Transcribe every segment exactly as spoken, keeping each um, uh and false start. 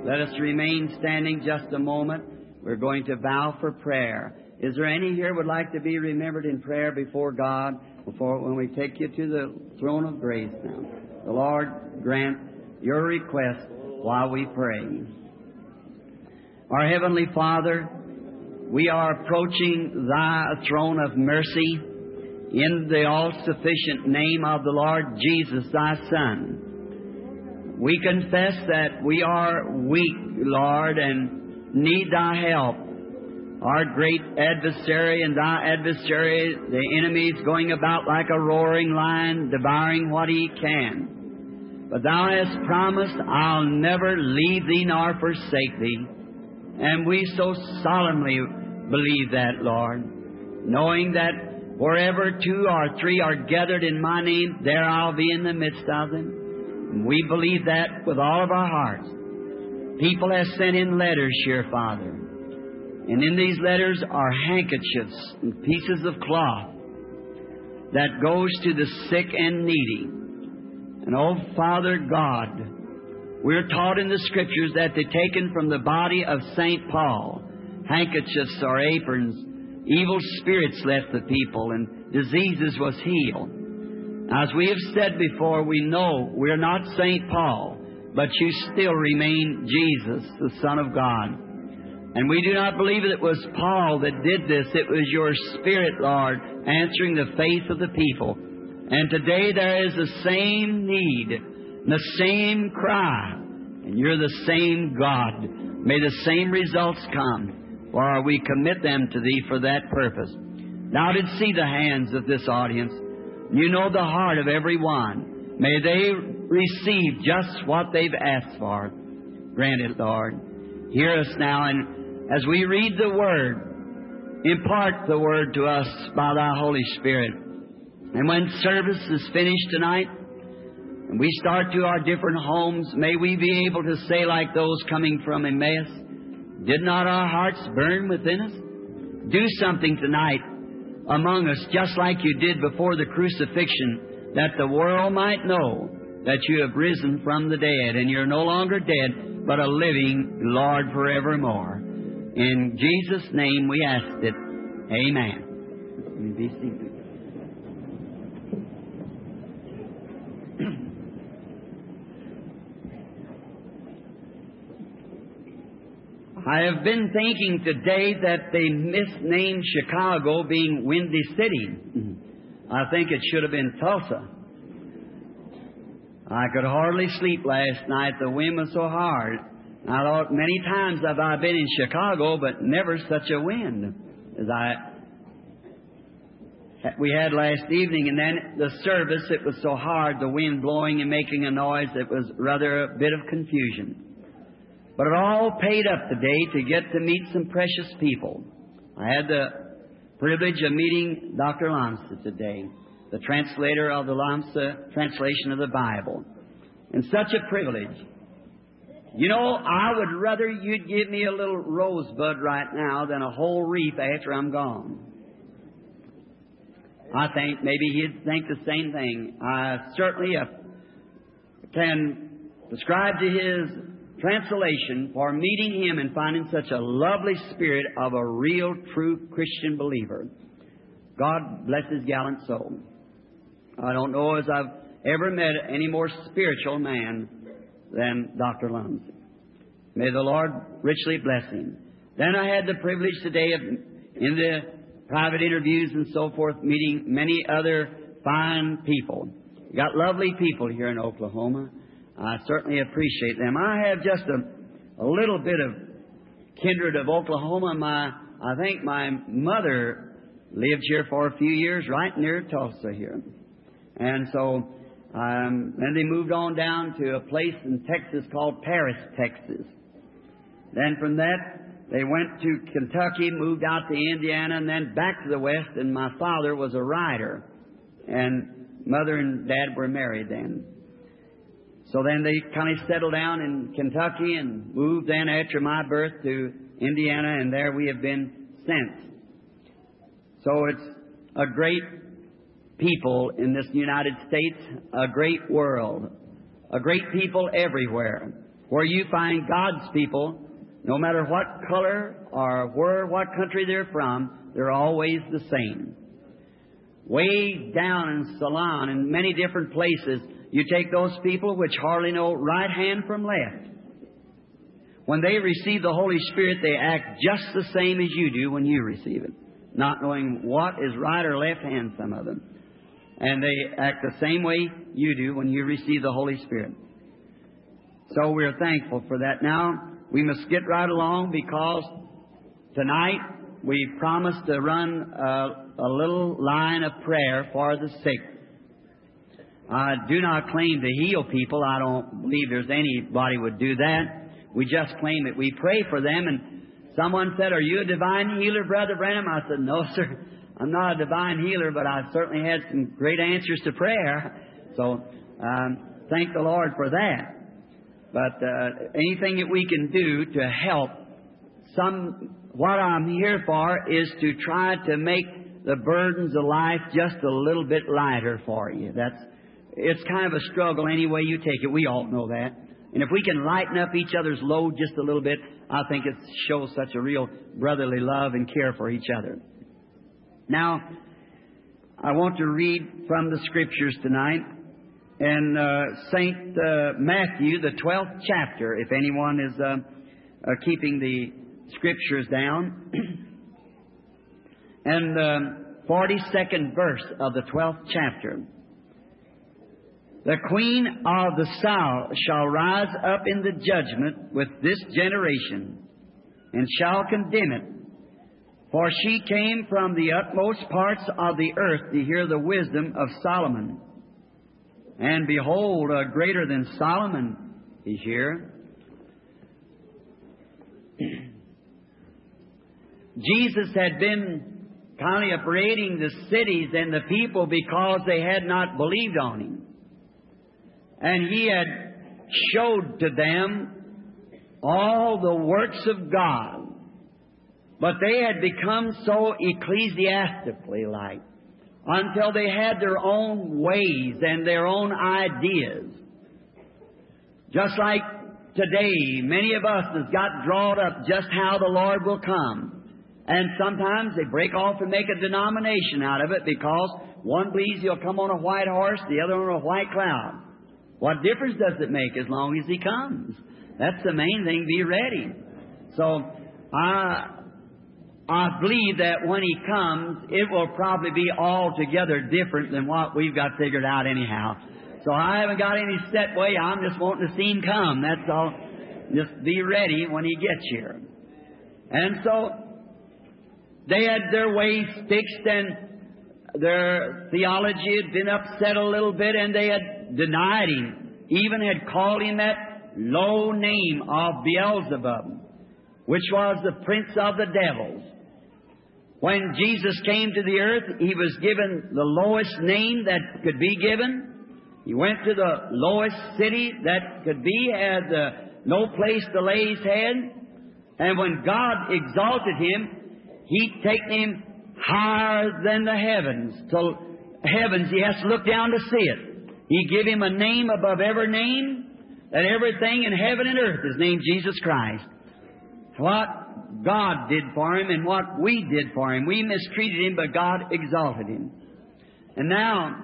Let us remain standing just a moment. We're going to bow for prayer. Is there any here would like to be remembered in prayer before God before when we take you to the throne of grace now? The Lord grant your request while we pray. Our Heavenly Father, we are approaching Thy throne of mercy in the all-sufficient name of the Lord Jesus, Thy Son. We confess that we are weak, Lord, and need Thy help. Our great adversary and Thy adversary, the enemy, is going about like a roaring lion, devouring what he can. But Thou hast promised, I'll never leave Thee nor forsake Thee. And we so solemnly believe that, Lord, knowing that wherever two or three are gathered in My name, there I'll be in the midst of them. We believe that with all of our hearts. People have sent in letters here, Father. And in these letters are handkerchiefs and pieces of cloth that goes to the sick and needy. And oh, Father God, we're taught in the Scriptures that they're taken from the body of Saint Paul. Handkerchiefs or aprons, evil spirits left the people, and diseases was healed. As we have said before, we know we're not Saint Paul, but you still remain Jesus, the Son of God. And we do not believe it was Paul that did this. It was your Spirit, Lord, answering the faith of the people. And today there is the same need, the same cry, and you're the same God. May the same results come, for we commit them to Thee for that purpose. Thou didst see the hands of this audience. You know the heart of every one. May they receive just what they've asked for. Grant it, Lord. Hear us now, and as we read the Word, impart the Word to us by Thy Holy Spirit. And when service is finished tonight, and we start to our different homes, may we be able to say like those coming from Emmaus, did not our hearts burn within us? Do something tonight among us, just like you did before the crucifixion, that the world might know that you have risen from the dead, and you're no longer dead, but a living Lord forevermore. In Jesus' name we ask it. Amen. You be seated. I have been thinking today that they misnamed Chicago being Windy City. I think it should have been Tulsa. I could hardly sleep last night. The wind was so hard. I thought many times have I been in Chicago, but never such a wind as I we had last evening. And then the service, it was so hard, the wind blowing and making a noise, it was rather a bit of confusion. But it all paid up today to get to meet some precious people. I had the privilege of meeting Doctor Lamsa today, the translator of the Lamsa translation of the Bible. And such a privilege. You know, I would rather you'd give me a little rosebud right now than a whole wreath after I'm gone. I think maybe he'd think the same thing. I certainly uh, can prescribe to his translation for meeting him and finding such a lovely spirit of a real, true Christian believer. God bless his gallant soul. I don't know as I've ever met any more spiritual man than Doctor Lamsa. May the Lord richly bless him. Then I had the privilege today of, in the private interviews and so forth, meeting many other fine people. We got lovely people here in Oklahoma. I certainly appreciate them. I have just a, a little bit of kindred of Oklahoma. My, I think my mother lived here for a few years, right near Tulsa here. And so um, then they moved on down to a place in Texas called Paris, Texas. Then from that, they went to Kentucky, moved out to Indiana, and then back to the West. And my father was a writer, and mother and dad were married then. So then they kind of settled down in Kentucky and moved then after my birth to Indiana, and there we have been since. So it's a great people in this United States, a great world, a great people everywhere. where you find God's people, no matter what color or where, what country they're from, they're always the same. Way down in Ceylon and many different places, you take those people which hardly know right hand from left. When they receive the Holy Spirit, they act just the same as you do when you receive it, not knowing what is right or left hand, some of them. And they act the same way you do when you receive the Holy Spirit. So we're thankful for that. Now, we must get right along, because tonight we promised to run a, a little line of prayer for the sick. I do not claim to heal people. I don't believe there's anybody would do that. We just claim that we pray for them. And someone said, "Are you a divine healer, Brother Branham?" I said, "No, sir. I'm not a divine healer, but I certainly had some great answers to prayer." So um, thank the Lord for that. But uh, anything that we can do to help, some what I'm here for is to try to make the burdens of life just a little bit lighter for you. That's it's kind of a struggle any way you take it. We all know that. And if we can lighten up each other's load just a little bit, I think it shows such a real brotherly love and care for each other. Now, I want to read from the Scriptures tonight in uh, Saint uh, Matthew, the twelfth chapter, if anyone is uh, uh, keeping the Scriptures down. And the forty-second verse of the twelfth chapter. "The queen of the south shall rise up in the judgment with this generation, and shall condemn it. For she came from the utmost parts of the earth to hear the wisdom of Solomon. And behold, a greater than Solomon is here." Jesus had been kind of upbraiding the cities and the people because they had not believed on Him. And He had showed to them all the works of God. But they had become so ecclesiastically like, until they had their own ways and their own ideas. Just like today, many of us has got drawn up just how the Lord will come. And sometimes they break off and make a denomination out of it, because one believes He'll come on a white horse, the other on a white cloud. What difference does it make as long as He comes? That's the main thing, be ready. So, I... I believe that when He comes, it will probably be altogether different than what we've got figured out anyhow. So I haven't got any set way. I'm just wanting to see Him come. That's all. Just be ready when He gets here. And so they had their ways fixed, and their theology had been upset a little bit, and they had denied Him. Even had called Him that low name of Beelzebub, which was the prince of the devils. When Jesus came to the earth, He was given the lowest name that could be given. He went to the lowest city that could be, had uh, no place to lay His head. And when God exalted Him, He'd taken Him higher than the heavens. Till heavens, He has to look down to see it. He gave Him a name above every name, that everything in heaven and earth is named Jesus Christ. What God did for Him and what we did for Him. We mistreated Him, but God exalted Him. And now,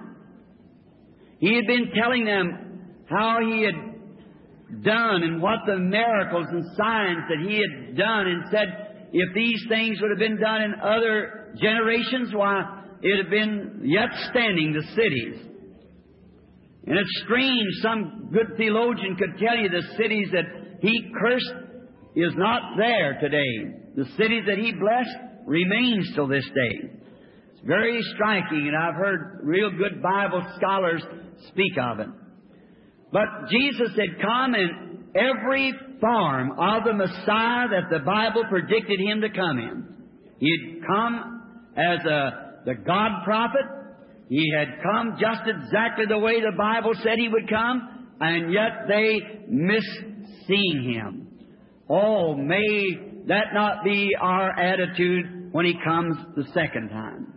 He had been telling them how He had done and what the miracles and signs that He had done, and said, if these things would have been done in other generations, why, it would have been yet standing, the cities. And it's strange, some good theologian could tell you the cities that He cursed is not there today. The cities that He blessed remains till this day. It's very striking, and I've heard real good Bible scholars speak of it. But Jesus had come in every form of the Messiah that the Bible predicted Him to come in. He had come as a, the God prophet. He had come just exactly the way the Bible said He would come, and yet they missed seeing Him. Oh, may that not be our attitude when He comes the second time.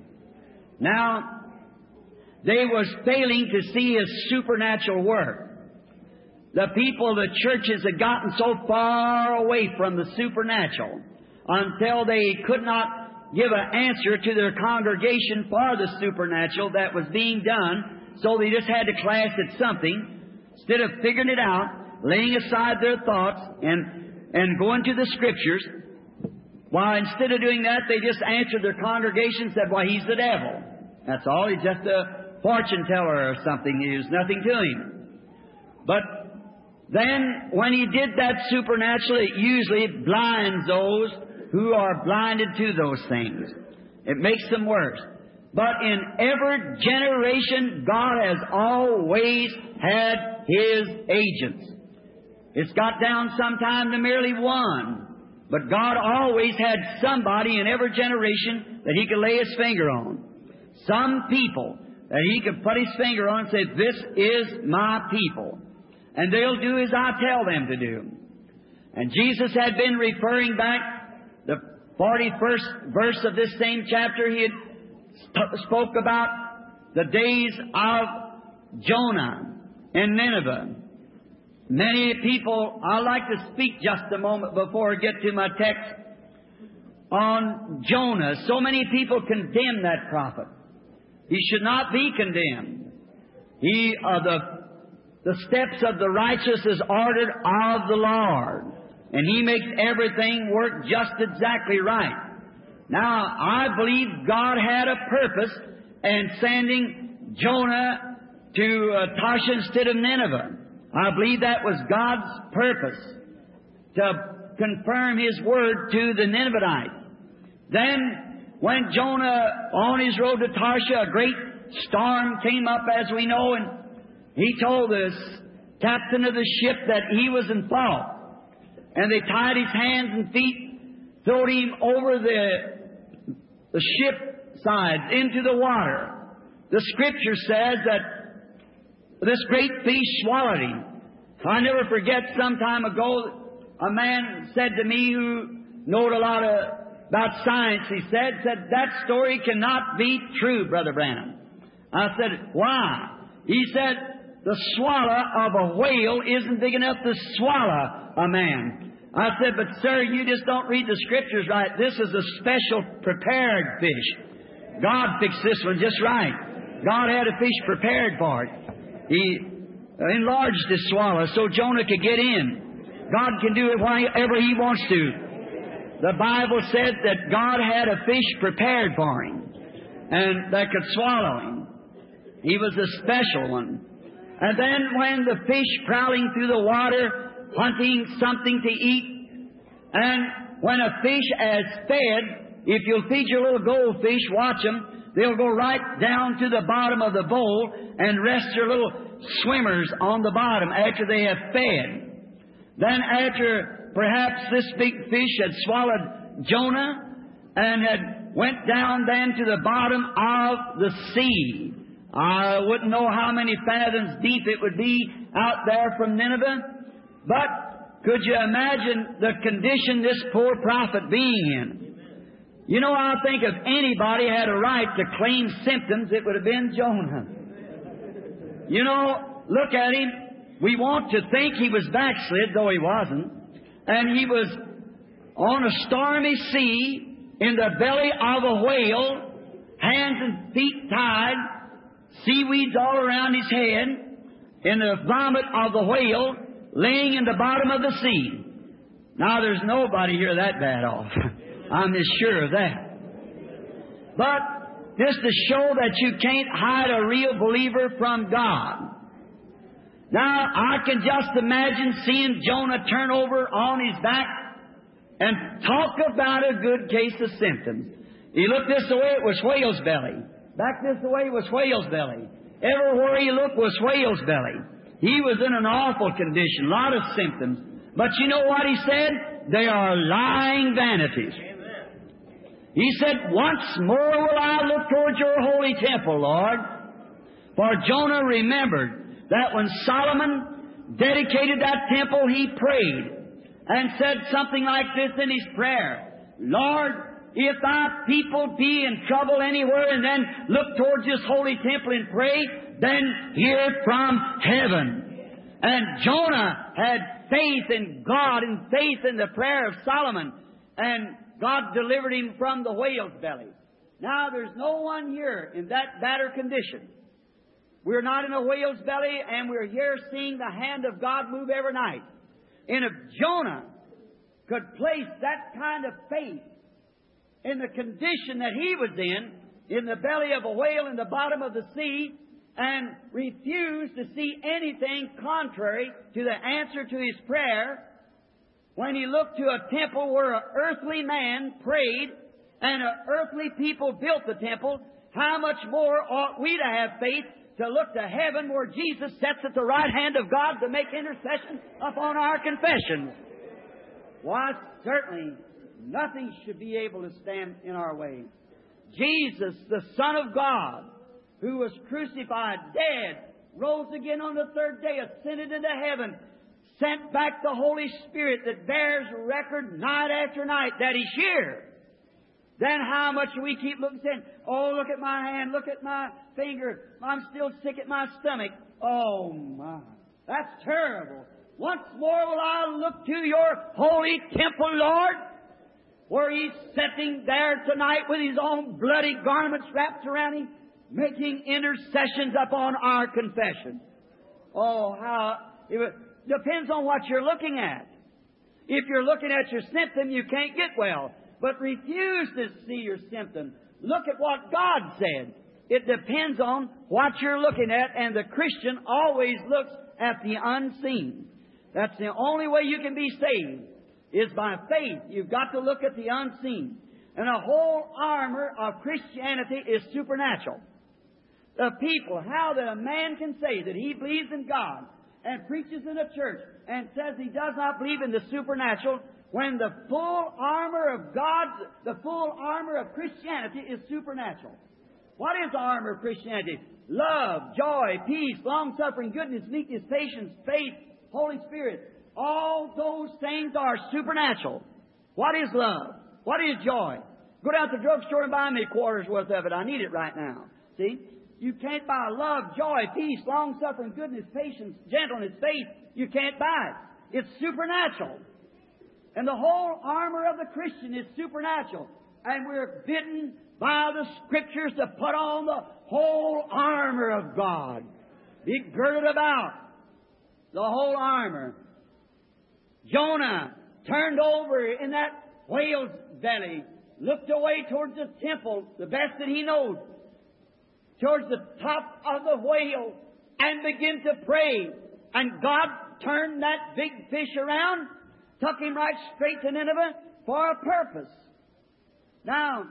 Now, they was failing to see His supernatural work. the people, the churches had gotten so far away from the supernatural until they could not give an answer to their congregation for the supernatural that was being done, so they just had to class at something instead of figuring it out, laying aside their thoughts and, and going to the Scriptures. Why, instead of doing that, they just answered their congregation and said, "Why, he's the devil." That's all. He's just a fortune teller or something. There's nothing to him. But then, when he did that supernatural, it usually blinds those who are blinded to those things. It makes them worse. But in every generation, God has always had His agents. It's got down sometime to merely one. But God always had somebody in every generation that He could lay His finger on. Some people that He could put His finger on and say, "This is my people." And they'll do as I tell them to do. And Jesus had been referring back, the forty-first verse of this same chapter, He had st- spoke about the days of Jonah in Nineveh. Many people, I'd like to speak just a moment before I get to my text on Jonah. So many people condemn that prophet. He should not be condemned. He, uh, the, the steps of the righteous is ordered of the Lord, and He makes everything work just exactly right. Now, I believe God had a purpose in sending Jonah to uh, Tarshish instead of Nineveh. I believe that was God's purpose, to confirm His word to the Ninevites. Then, when Jonah, on his road to Tarshish, a great storm came up, as we know, and he told the captain of the ship that he was in fault. And they tied his hands and feet, threw him over the, the ship sides into the water. The Scripture says that this great fish swallowed him. I never forget, some time ago, a man said to me who knowed a lot of, about science, he said, said, "That story cannot be true, Brother Branham." I said, "Why?" He said, "The swallow of a whale isn't big enough to swallow a man." I said, "But sir, you just don't read the Scriptures right. This is a special prepared fish. God fixed this one just right. God had a fish prepared for it. He enlarged His swallow so Jonah could get in. God can do it whenever He wants to. The Bible said that God had a fish prepared for him and that could swallow him. He was a special one. And then when the fish prowling through the water, hunting something to eat, and when a fish is fed, if you'll feed your little goldfish, watch them, they'll go right down to the bottom of the bowl and rest their little swimmers on the bottom after they have fed. Then after perhaps this big fish had swallowed Jonah and had went down then to the bottom of the sea. I wouldn't know how many fathoms deep it would be out there from Nineveh, but could you imagine the condition this poor prophet being in? You know, I think if anybody had a right to claim symptoms, it would have been Jonah. You know, look at him. We want to think he was backslid, though he wasn't. And he was on a stormy sea, in the belly of a whale, hands and feet tied, seaweeds all around his head, in the vomit of the whale, laying in the bottom of the sea. Now, there's nobody here that bad off. I'm as sure of that. But just to show that you can't hide a real believer from God. Now, I can just imagine seeing Jonah turn over on his back and talk about a good case of symptoms. He looked this way, it was whale's belly. Back this way was whale's belly. Everywhere he looked was whale's belly. He was in an awful condition, a lot of symptoms. But you know what he said? They are lying vanities. He said, "Once more will I look toward your holy temple, Lord." For Jonah remembered that when Solomon dedicated that temple, he prayed and said something like this in his prayer: "Lord, if thy people be in trouble anywhere," and then look towards this holy temple and pray, "then hear from heaven." And Jonah had faith in God and faith in the prayer of Solomon. And God delivered him from the whale's belly. Now, there's no one here in that better condition. We're not in a whale's belly, and we're here seeing the hand of God move every night. And if Jonah could place that kind of faith in the condition that he was in, in the belly of a whale in the bottom of the sea, and refused to see anything contrary to the answer to his prayer, when he looked to a temple where an earthly man prayed and an earthly people built the temple, how much more ought we to have faith to look to heaven where Jesus sits at the right hand of God to make intercession upon our confessions? Why, certainly nothing should be able to stand in our way. Jesus, the Son of God, who was crucified, dead, rose again on the third day, ascended into heaven, sent back the Holy Spirit that bears record night after night that He's here. Then how much do we keep looking, saying, oh, look at my hand, look at my finger, I'm still sick at my stomach. Oh, my, that's terrible. Once more will I look to your holy temple, Lord, where He's sitting there tonight with His own bloody garments wrapped around Him, making intercessions upon our confession. Oh, how... It depends on what you're looking at. If you're looking at your symptom, you can't get well. But refuse to see your symptom. Look at what God said. It depends on what you're looking at, and the Christian always looks at the unseen. That's the only way you can be saved, is by faith. You've got to look at the unseen. And the whole armor of Christianity is supernatural. The people, how that a man can say that he believes in God and preaches in a church and says he does not believe in the supernatural, when the full armor of God, the full armor of Christianity is supernatural. What is the armor of Christianity? Love, joy, peace, long-suffering, goodness, meekness, patience, faith, Holy Spirit. All those things are supernatural. What is love? What is joy? Go down to the drugstore and buy me a quarter's worth of it. I need it right now. See? You can't buy love, joy, peace, long-suffering, goodness, patience, gentleness, faith. You can't buy it. It's supernatural. And the whole armor of the Christian is supernatural. And we're bidden by the Scriptures to put on the whole armor of God. Be girded about. The whole armor. Jonah turned over in that whale's belly, looked away towards the temple, the best that he knows, towards the top of the whale, and began to pray. And God turned that big fish around, took him right straight to Nineveh for a purpose. Now,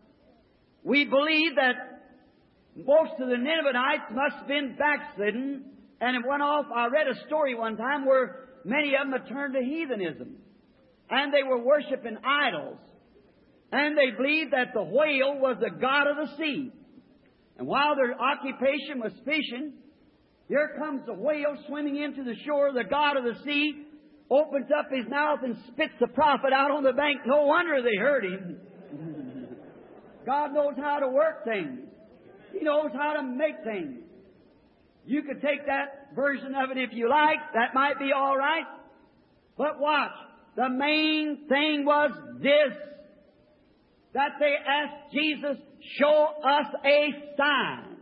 we believe that most of the Ninevites must have been backslidden, and it went off. I read a story one time where many of them had turned to heathenism, and they were worshiping idols, and they believed that the whale was the god of the sea. And while their occupation was fishing, here comes the whale swimming into the shore. The god of the sea opens up his mouth and spits the prophet out on the bank. No wonder they heard him. God knows how to work things. He knows how to make things. You could take that version of it if you like. That might be all right. But watch. The main thing was this, that they asked Jesus, show us a sign.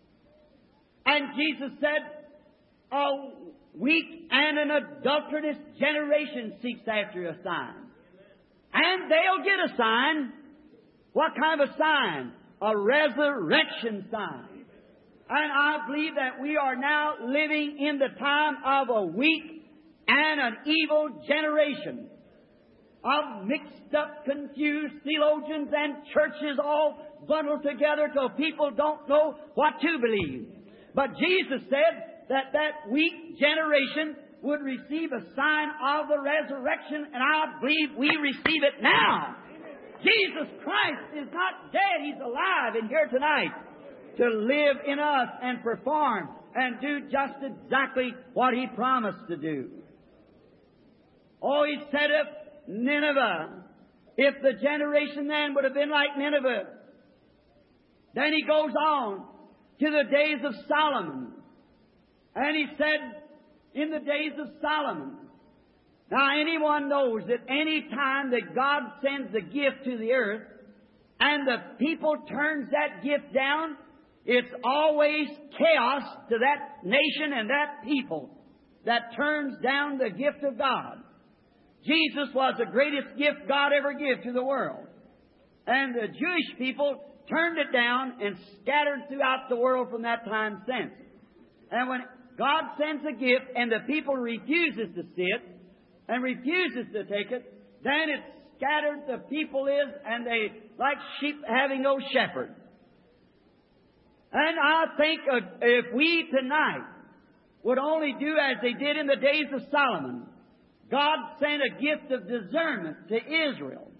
And Jesus said, a weak and an adulterous generation seeks after a sign. And they'll get a sign. What kind of a sign? A resurrection sign. And I believe that we are now living in the time of a weak and an evil generation of mixed up, confused theologians and churches all bundled together till people don't know what to believe. But Jesus said that that weak generation would receive a sign of the resurrection, and I believe we receive it now. Jesus Christ is not dead. He's alive and here tonight to live in us and perform and do just exactly what He promised to do. Oh, He said if Nineveh, if the generation then would have been like Nineveh. Then He goes on to the days of Solomon. And He said, in the days of Solomon. Now, anyone knows that any time that God sends a gift to the earth and the people turns that gift down, it's always chaos to that nation and that people that turns down the gift of God. Jesus was the greatest gift God ever gave to the world. And the Jewish people turned it down and scattered throughout the world from that time since. And when God sends a gift and the people refuses to see it and refuses to take it, then it's scattered the people is, and they like sheep having no shepherd. And I think if we tonight would only do as they did in the days of Solomon, God sent a gift of discernment to Israel.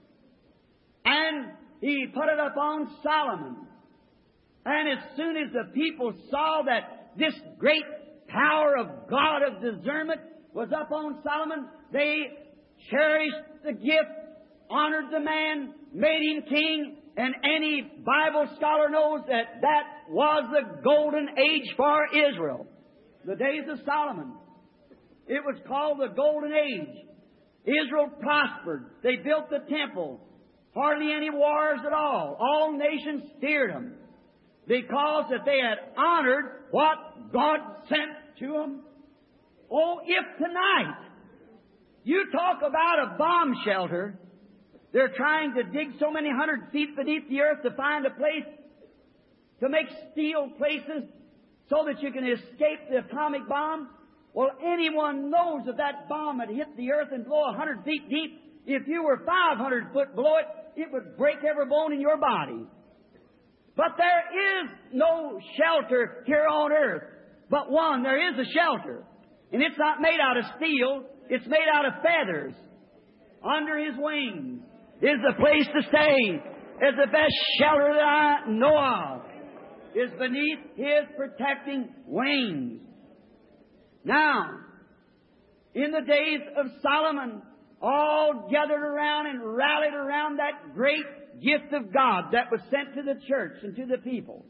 And He put it upon Solomon. And as soon as the people saw that this great power of God of discernment was upon Solomon, they cherished the gift, honored the man, made him king, and any Bible scholar knows that that was the golden age for Israel. The days of Solomon. It was called the golden age. Israel prospered. They built the temple. Hardly any wars at all. All nations feared them because that they had honored what God sent to them. Oh, if tonight you talk about a bomb shelter, they're trying to dig so many hundred feet beneath the earth to find a place to make steel places so that you can escape the atomic bomb. Well, anyone knows that that bomb had hit the earth and blow a hundred feet deep. If you were five hundred foot below it, it would break every bone in your body. But there is no shelter here on earth. But one, there is a shelter. And it's not made out of steel. It's made out of feathers. Under His wings is the place to stay. Is the best shelter that I know of. Is beneath His protecting wings. Now, in the days of Solomon, all gathered around and rallied around that great gift of God that was sent to the church and to the people.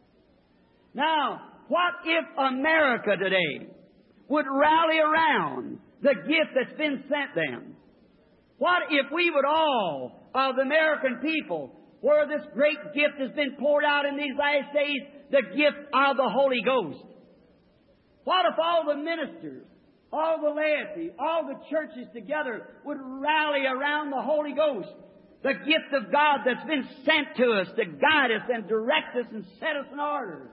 Now, what if America today would rally around the gift that's been sent them? What if we would all, of the American people, where this great gift has been poured out in these last days, the gift of the Holy Ghost? What if all the ministers, all the laity, all the churches together would rally around the Holy Ghost, the gift of God that's been sent to us to guide us and direct us and set us in order?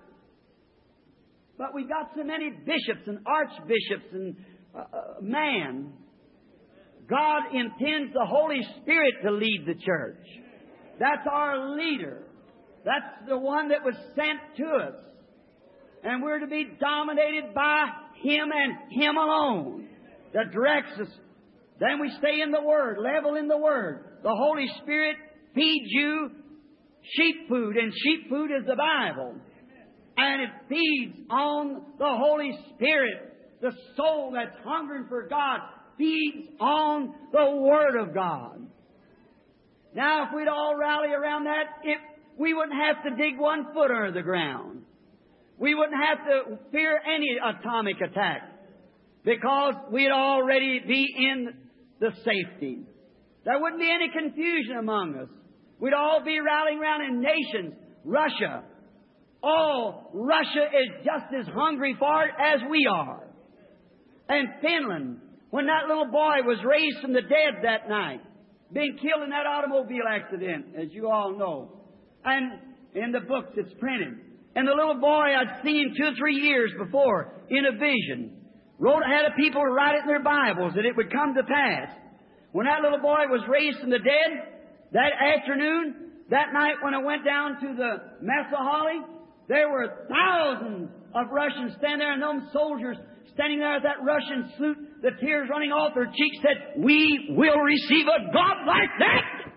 But we've got so many bishops and archbishops and uh, uh, man. God intends the Holy Spirit to lead the church. That's our leader. That's the one that was sent to us. And we're to be dominated by Him and Him alone that directs us. Then we stay in the Word, level in the Word. The Holy Spirit feeds you sheep food, and sheep food is the Bible. And it feeds on the Holy Spirit. The soul that's hungering for God feeds on the Word of God. Now, if we'd all rally around that, it, we wouldn't have to dig one foot under the ground. We wouldn't have to fear any atomic attack because we'd already be in the safety. There wouldn't be any confusion among us. We'd all be rallying around in nations. Russia. Oh, Russia is just as hungry for it as we are. And Finland, when that little boy was raised from the dead that night, being killed in that automobile accident, as you all know. And in the books it's printed. And the little boy I'd seen two or three years before in a vision wrote, had a people write it in their Bibles that it would come to pass. When that little boy was raised from the dead, that afternoon, that night when I went down to the Mesa Holly, there were thousands of Russians standing there, and those soldiers standing there at that Russian salute, the tears running off their cheeks, said, "We will receive a God like that."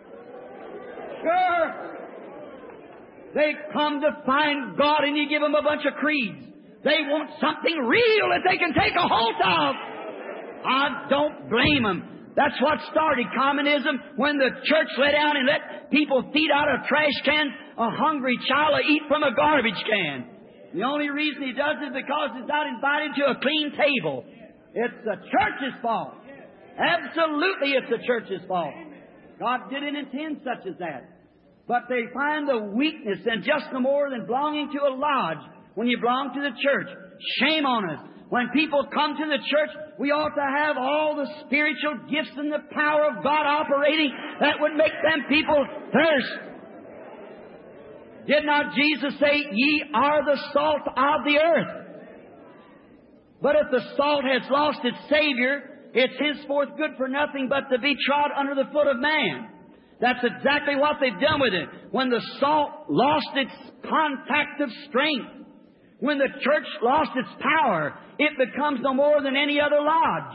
Sure. They come to find God, and you give them a bunch of creeds. They want something real that they can take a hold of. I don't blame them. That's what started communism, when the church let down and let people feed out of trash cans. A hungry child will eat from a garbage can. The only reason he does it is because he's not invited to a clean table. It's the church's fault. Absolutely, it's the church's fault. God didn't intend such as that. But they find the weakness and just no more than belonging to a lodge when you belong to the church. Shame on us. When people come to the church, we ought to have all the spiritual gifts and the power of God operating that would make them people thirst. Did not Jesus say, "Ye are the salt of the earth"? But if the salt has lost its Savior, it's henceforth good for nothing but to be trod under the foot of man. That's exactly what they've done with it. When the salt lost its contact of strength, when the church lost its power, it becomes no more than any other lodge.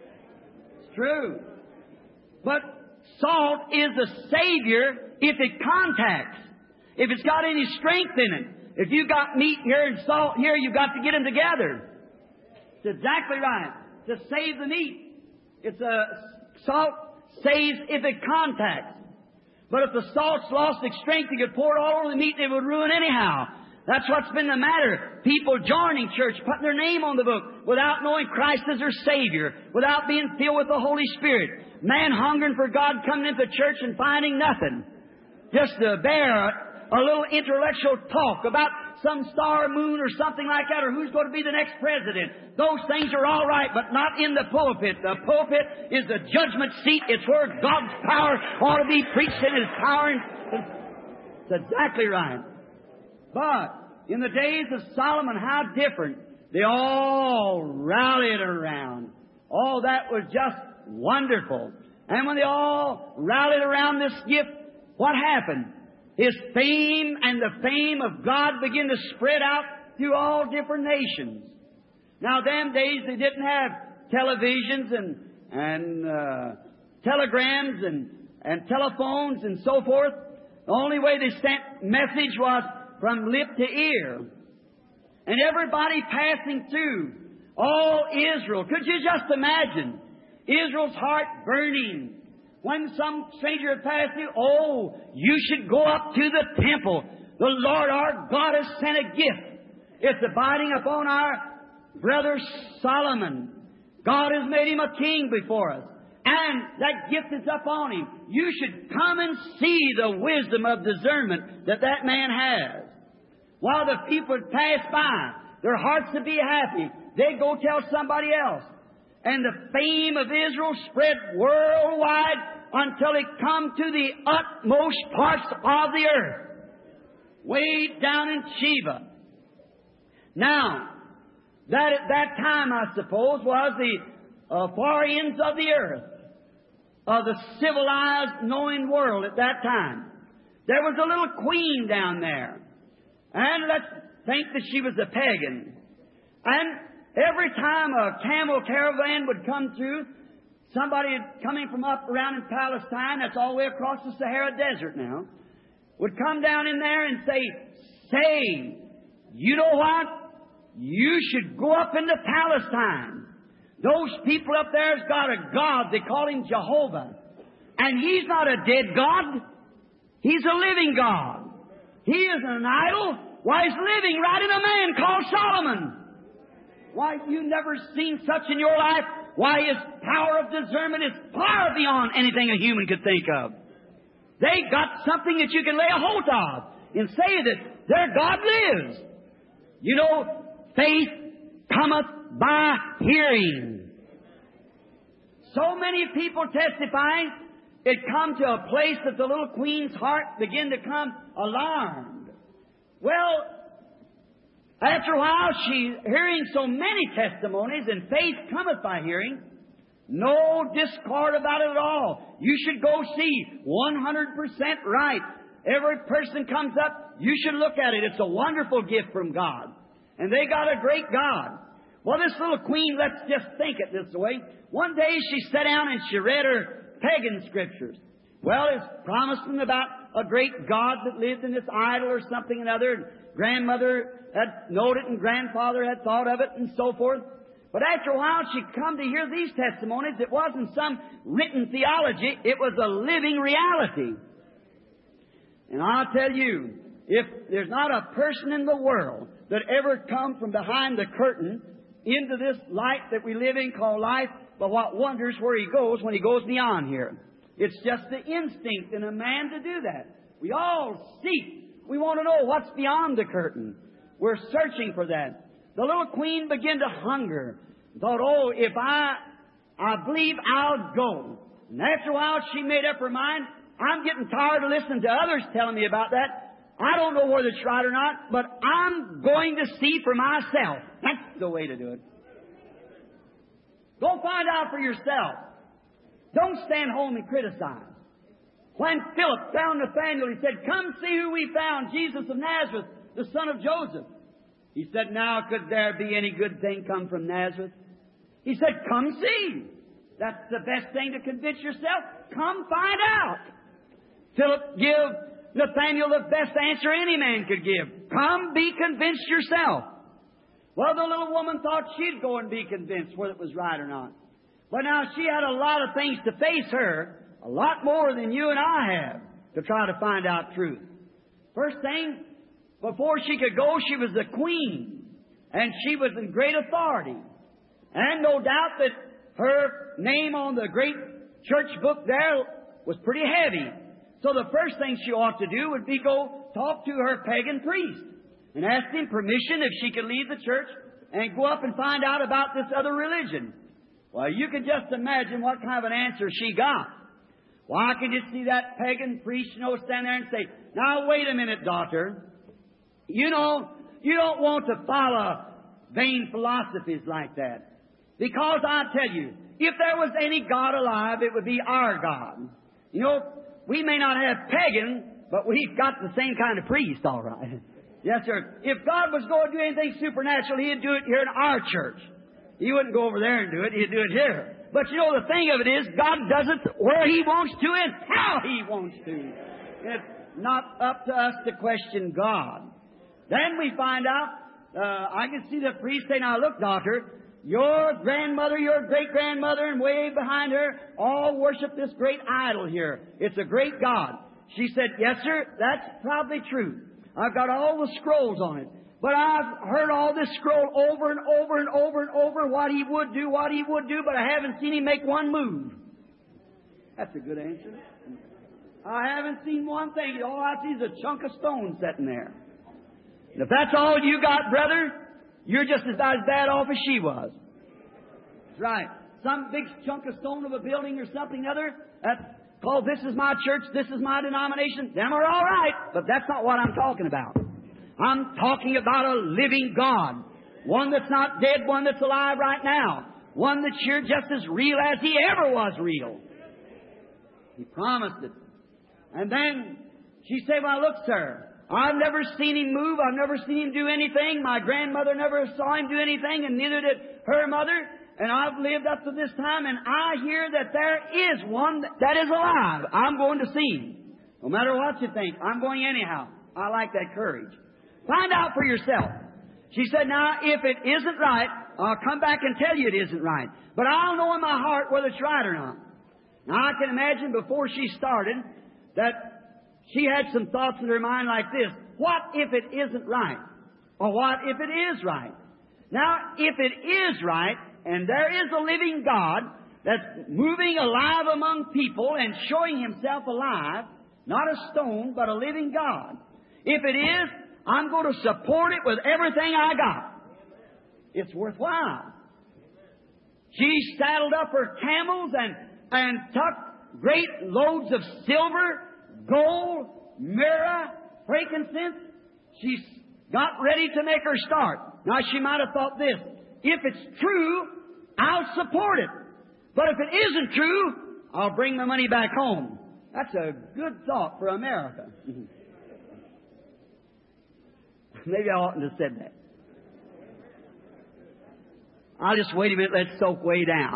It's true. But salt is a Savior if it contacts. If it's got any strength in it. If you've got meat here and salt here, you've got to get them together. It's exactly right. To save the meat. It's a salt saves if it contacts. But if the salt's lost its strength, you could pour it all over the meat and it would ruin anyhow. That's what's been the matter. People joining church, putting their name on the book without knowing Christ as their Savior, without being filled with the Holy Spirit. Man hungering for God, coming into church and finding nothing. Just to bear a little intellectual talk about some star, moon, or something like that, or who's going to be the next president. Those things are all right, but not in the pulpit. The pulpit is the judgment seat. It's where God's power ought to be preached in His power. It's exactly right. But in the days of Solomon, how different. They all rallied around. All that was just wonderful. And when they all rallied around this gift, what happened? His fame and the fame of God began to spread out through all different nations. Now, them days they didn't have televisions and and uh, telegrams and and telephones and so forth. The only way they sent message was from lip to ear, and everybody passing through, all Israel. Could you just imagine Israel's heart burning? When some stranger had passed through, oh, you should go up to the temple. The Lord our God has sent a gift. It's abiding upon our brother Solomon. God has made him a king before us. And that gift is upon him. You should come and see the wisdom of discernment that that man has. While the people would pass by, their hearts would be happy. They'd go tell somebody else. And the fame of Israel spread worldwide until it come to the utmost parts of the earth, way down in Sheba. Now, that at that time, I suppose, was the uh, far ends of the earth, of the civilized, knowing world at that time. There was a little queen down there, and let's think that she was a pagan. And every time a camel caravan would come through, somebody coming from up around in Palestine, that's all the way across the Sahara Desert now, would come down in there and say, say, you know what? You should go up into Palestine. Those people up there's got a God. They call Him Jehovah. And He's not a dead God. He's a living God. He isn't an idol. Why, He's living right in a man called Solomon. Why, you never seen such in your life? Why, His power of discernment is far beyond anything a human could think of. They got something that you can lay a hold of and say that their God lives. You know, faith cometh by hearing. So many people testifying, it come to a place that the little queen's heart began to come alarmed. Well, after a while, she's hearing so many testimonies, and faith cometh by hearing. No discord about it at all. You should go see. one hundred percent right. Every person comes up, you should look at it. It's a wonderful gift from God. And they got a great God. Well, this little queen, let's just think it this way. One day she sat down and she read her pagan scriptures. Well, it's promising about a great God that lived in this idol or something or another. And grandmother had known it and grandfather had thought of it and so forth. But after a while she come to hear these testimonies. It wasn't some written theology. It was a living reality. And I'll tell you, if there's not a person in the world that ever come from behind the curtain into this light that we live in called life, but what wonders where he goes when he goes beyond here. It's just the instinct in a man to do that. We all seek. We want to know what's beyond the curtain. We're searching for that. The little queen began to hunger. Thought, oh, if I, I believe I'll go. And after a while she made up her mind, I'm getting tired of listening to others telling me about that. I don't know whether it's right or not, but I'm going to see for myself. That's the way to do it. Go find out for yourself. Don't stand home and criticize. When Philip found Nathanael, he said, come see who we found, Jesus of Nazareth, the son of Joseph. He said, now could there be any good thing come from Nazareth? He said, come see. That's the best thing to convince yourself. Come find out. Philip gave Nathanael the best answer any man could give. Come be convinced yourself. Well, the little woman thought she'd go and be convinced whether it was right or not. But now she had a lot of things to face her, a lot more than you and I have, to try to find out truth. First thing, before she could go, she was the queen, and she was in great authority. And no doubt that her name on the great church book there was pretty heavy. So the first thing she ought to do would be go talk to her pagan priest and ask him permission if she could leave the church and go up and find out about this other religion. Well, you can just imagine what kind of an answer she got. Well, I can just see that pagan priest, you know, stand there and say, now, wait a minute, daughter. You know, you don't want to follow vain philosophies like that. Because I tell you, if there was any God alive, it would be our God. You know, we may not have pagan, but we've got the same kind of priest, all right. Yes, sir. If God was going to do anything supernatural, He'd do it here in our church. He wouldn't go over there and do it. He'd do it here. But you know, the thing of it is, God does it where He wants to and how He wants to. It's not up to us to question God. Then we find out, uh, I can see the priest say, now look, daughter, your grandmother, your great-grandmother, and way behind her, all worship this great idol here. It's a great God. She said, yes, sir, that's probably true. I've got all the scrolls on it. But I've heard all this scroll over and over and over and over, what He would do, what He would do, but I haven't seen Him make one move. That's a good answer. I haven't seen one thing. All I see is a chunk of stone sitting there. And if that's all you got, brother, you're just as bad off as she was. That's right. Some big chunk of stone of a building or something other, that's called, this is my church, this is my denomination. Them are all right, but that's not what I'm talking about. I'm talking about a living God. One that's not dead, one that's alive right now. One that's here just as real as He ever was real. He promised it. And then she said, well, look, sir, I've never seen Him move. I've never seen Him do anything. My grandmother never saw Him do anything, and neither did her mother. And I've lived up to this time, and I hear that there is one that is alive. I'm going to see Him. No matter what you think, I'm going anyhow. I like that courage. Find out for yourself. She said, now, if it isn't right, I'll come back and tell you it isn't right. But I'll know in my heart whether it's right or not. Now, I can imagine before she started that she had some thoughts in her mind like this. What if it isn't right? Or what if it is right? Now, if it is right, and there is a living God that's moving alive among people and showing Himself alive, not a stone, but a living God. If it is, I'm going to support it with everything I got. It's worthwhile. She saddled up her camels and, and took great loads of silver, gold, myrrh, frankincense. She got ready to make her start. Now, she might have thought this. If it's true, I'll support it. But if it isn't true, I'll bring the money back home. That's a good thought for America. Maybe I oughtn't have said that. I'll just wait a minute, let it soak way down.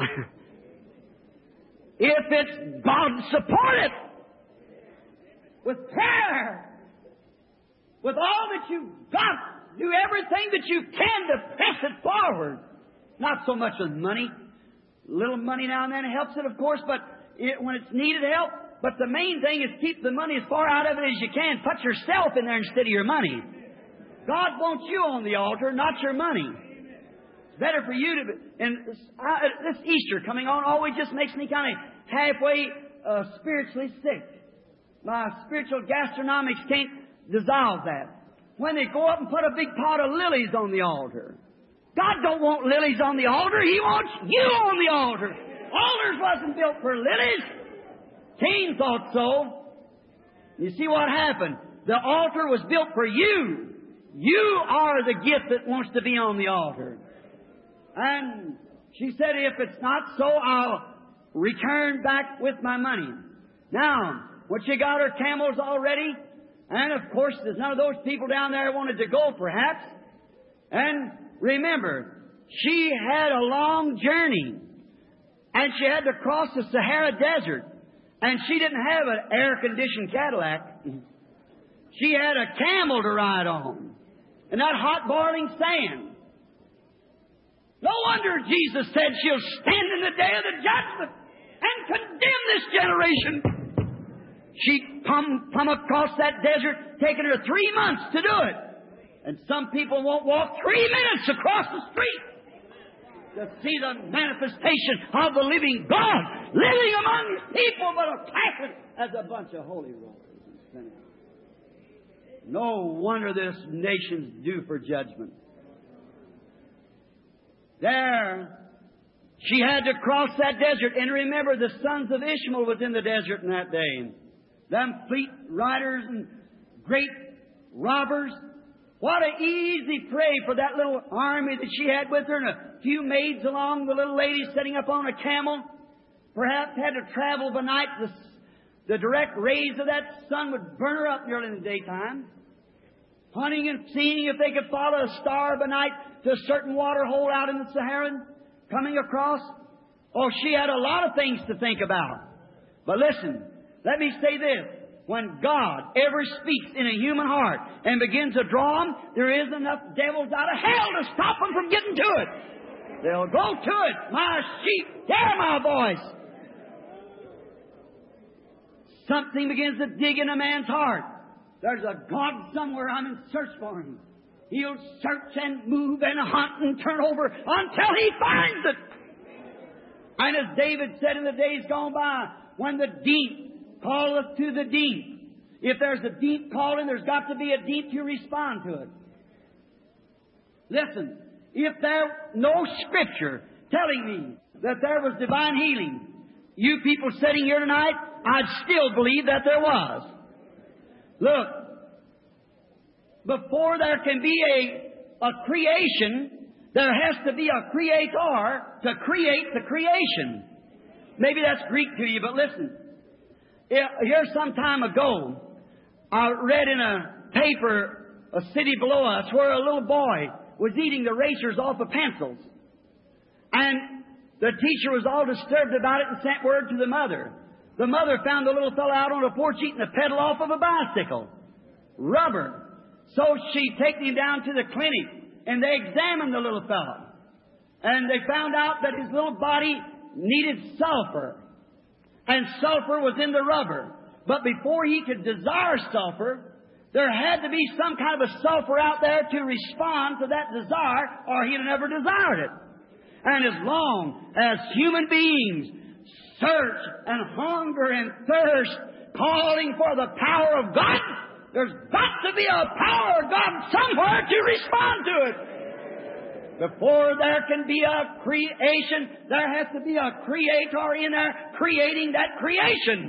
If it's God, support it with prayer, with all that you've got. Do everything that you can to press it forward. Not so much with money. A little money now and then helps it, of course, but it, when it's needed help. But the main thing is keep the money as far out of it as you can. Put yourself in there instead of your money. God wants you on the altar, not your money. It's better for you to be... And this, uh, this Easter coming on always just makes me kind of halfway uh, spiritually sick. My spiritual gastronomics can't dissolve that. When they go up and put a big pot of lilies on the altar. God don't want lilies on the altar. He wants you on the altar. Altars wasn't built for lilies. Cain thought so. You see what happened? The altar was built for you. You are the gift that wants to be on the altar. And she said, if it's not so, I'll return back with my money. Now, when she got her camels already, and of course, there's none of those people down there wanted to go, perhaps. And remember, she had a long journey, and she had to cross the Sahara Desert, and she didn't have an air-conditioned Cadillac. She had a camel to ride on, and that hot boiling sand. No wonder Jesus said she'll stand in the day of the judgment and condemn this generation. She come, come across that desert, taking her three months to do it. And some people won't walk three minutes across the street to see the manifestation of the living God living among His people, but are clapping as a bunch of holy rollers. No wonder this nation's due for judgment. There, she had to cross that desert. And remember, the sons of Ishmael was in the desert in that day. Them fleet riders and great robbers. What an easy prey for that little army that she had with her, and a few maids along, the little lady sitting up on a camel. Perhaps had to travel by night. The, the direct rays of that sun would burn her up nearly in the daytime. Hunting and seeing if they could follow a star by night to a certain water hole out in the Sahara, coming across. Oh, she had a lot of things to think about. But listen, let me say this. When God ever speaks in a human heart and begins to draw them, there isn't enough devils out of hell to stop them from getting to it. They'll go to it. My sheep, hear my voice. Something begins to dig in a man's heart. There's a God somewhere. I'm in search for Him. He'll search and move and hunt and turn over until He finds it. And as David said in the days gone by, when the deep calleth to the deep. If there's a deep calling, there's got to be a deep to respond to it. Listen, if there no Scripture telling me that there was divine healing, you people sitting here tonight, I'd still believe that there was. Look, before there can be a, a creation, there has to be a creator to create the creation. Maybe that's Greek to you, but listen. Here some time ago, I read in a paper, a city below us, where a little boy was eating the erasers off of pencils. And the teacher was all disturbed about it and sent word to the mother. The mother found the little fellow out on the porch eating a pedal off of a bicycle. Rubber. So she took him down to the clinic, and they examined the little fellow. And they found out that his little body needed sulfur. And sulfur was in the rubber. But before he could desire sulfur, there had to be some kind of a sulfur out there to respond to that desire, or he'd have never desired it. And as long as human beings search and hunger and thirst, calling for the power of God, there's got to be a power of God somewhere to respond to it. Before there can be a creation, there has to be a creator in there creating that creation.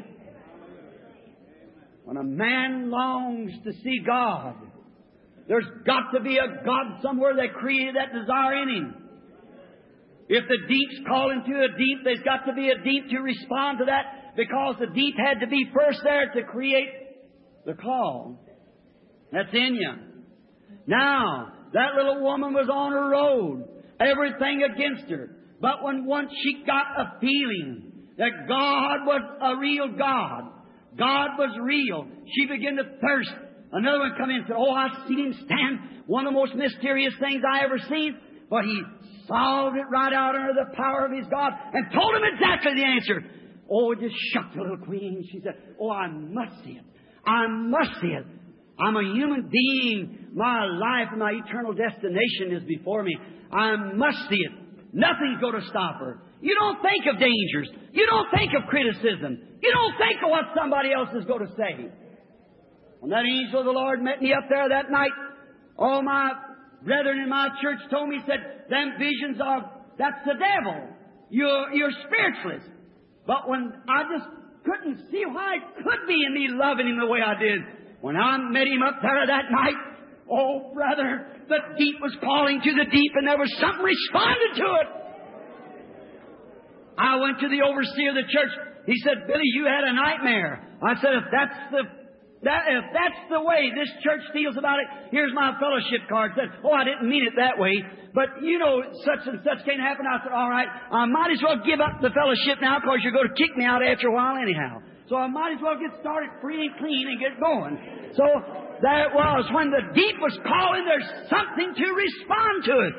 When a man longs to see God, there's got to be a God somewhere that created that desire in him. If the deep's calling to a deep, there's got to be a deep to respond to that, because the deep had to be first there to create the call. That's in you. Now, that little woman was on her road, everything against her. But when once she got a feeling that God was a real God, God was real, she began to thirst. Another one come in and said, oh, I've seen him stand. One of the most mysterious things I ever seen. But he solved it right out under the power of his God and told him exactly the answer. Oh, it just shocked the little queen. She said, oh, I must see it. I must see it. I'm a human being. My life and my eternal destination is before me. I must see it. Nothing's going to stop her. You don't think of dangers. You don't think of criticism. You don't think of what somebody else is going to say. When that angel of the Lord met me up there that night, all my brethren in my church told me, said, them visions are, that's the devil. You're, you're spiritualist. But when I just couldn't see why it could be in me loving Him the way I did, when I met Him up there that night, oh, brother, the deep was calling to the deep, and there was something responded to it. I went to the overseer of the church. He said, Billy, you had a nightmare. I said, if that's the that if that's the way this church feels about it, here's my fellowship card. Said, oh, I didn't mean it that way, but you know, such and such can't happen. I said, all right, I might as well give up the fellowship now, because you're going to kick me out after a while anyhow. So I might as well get started free and clean and get going. So there it was. When the deep was calling, there's something to respond to it.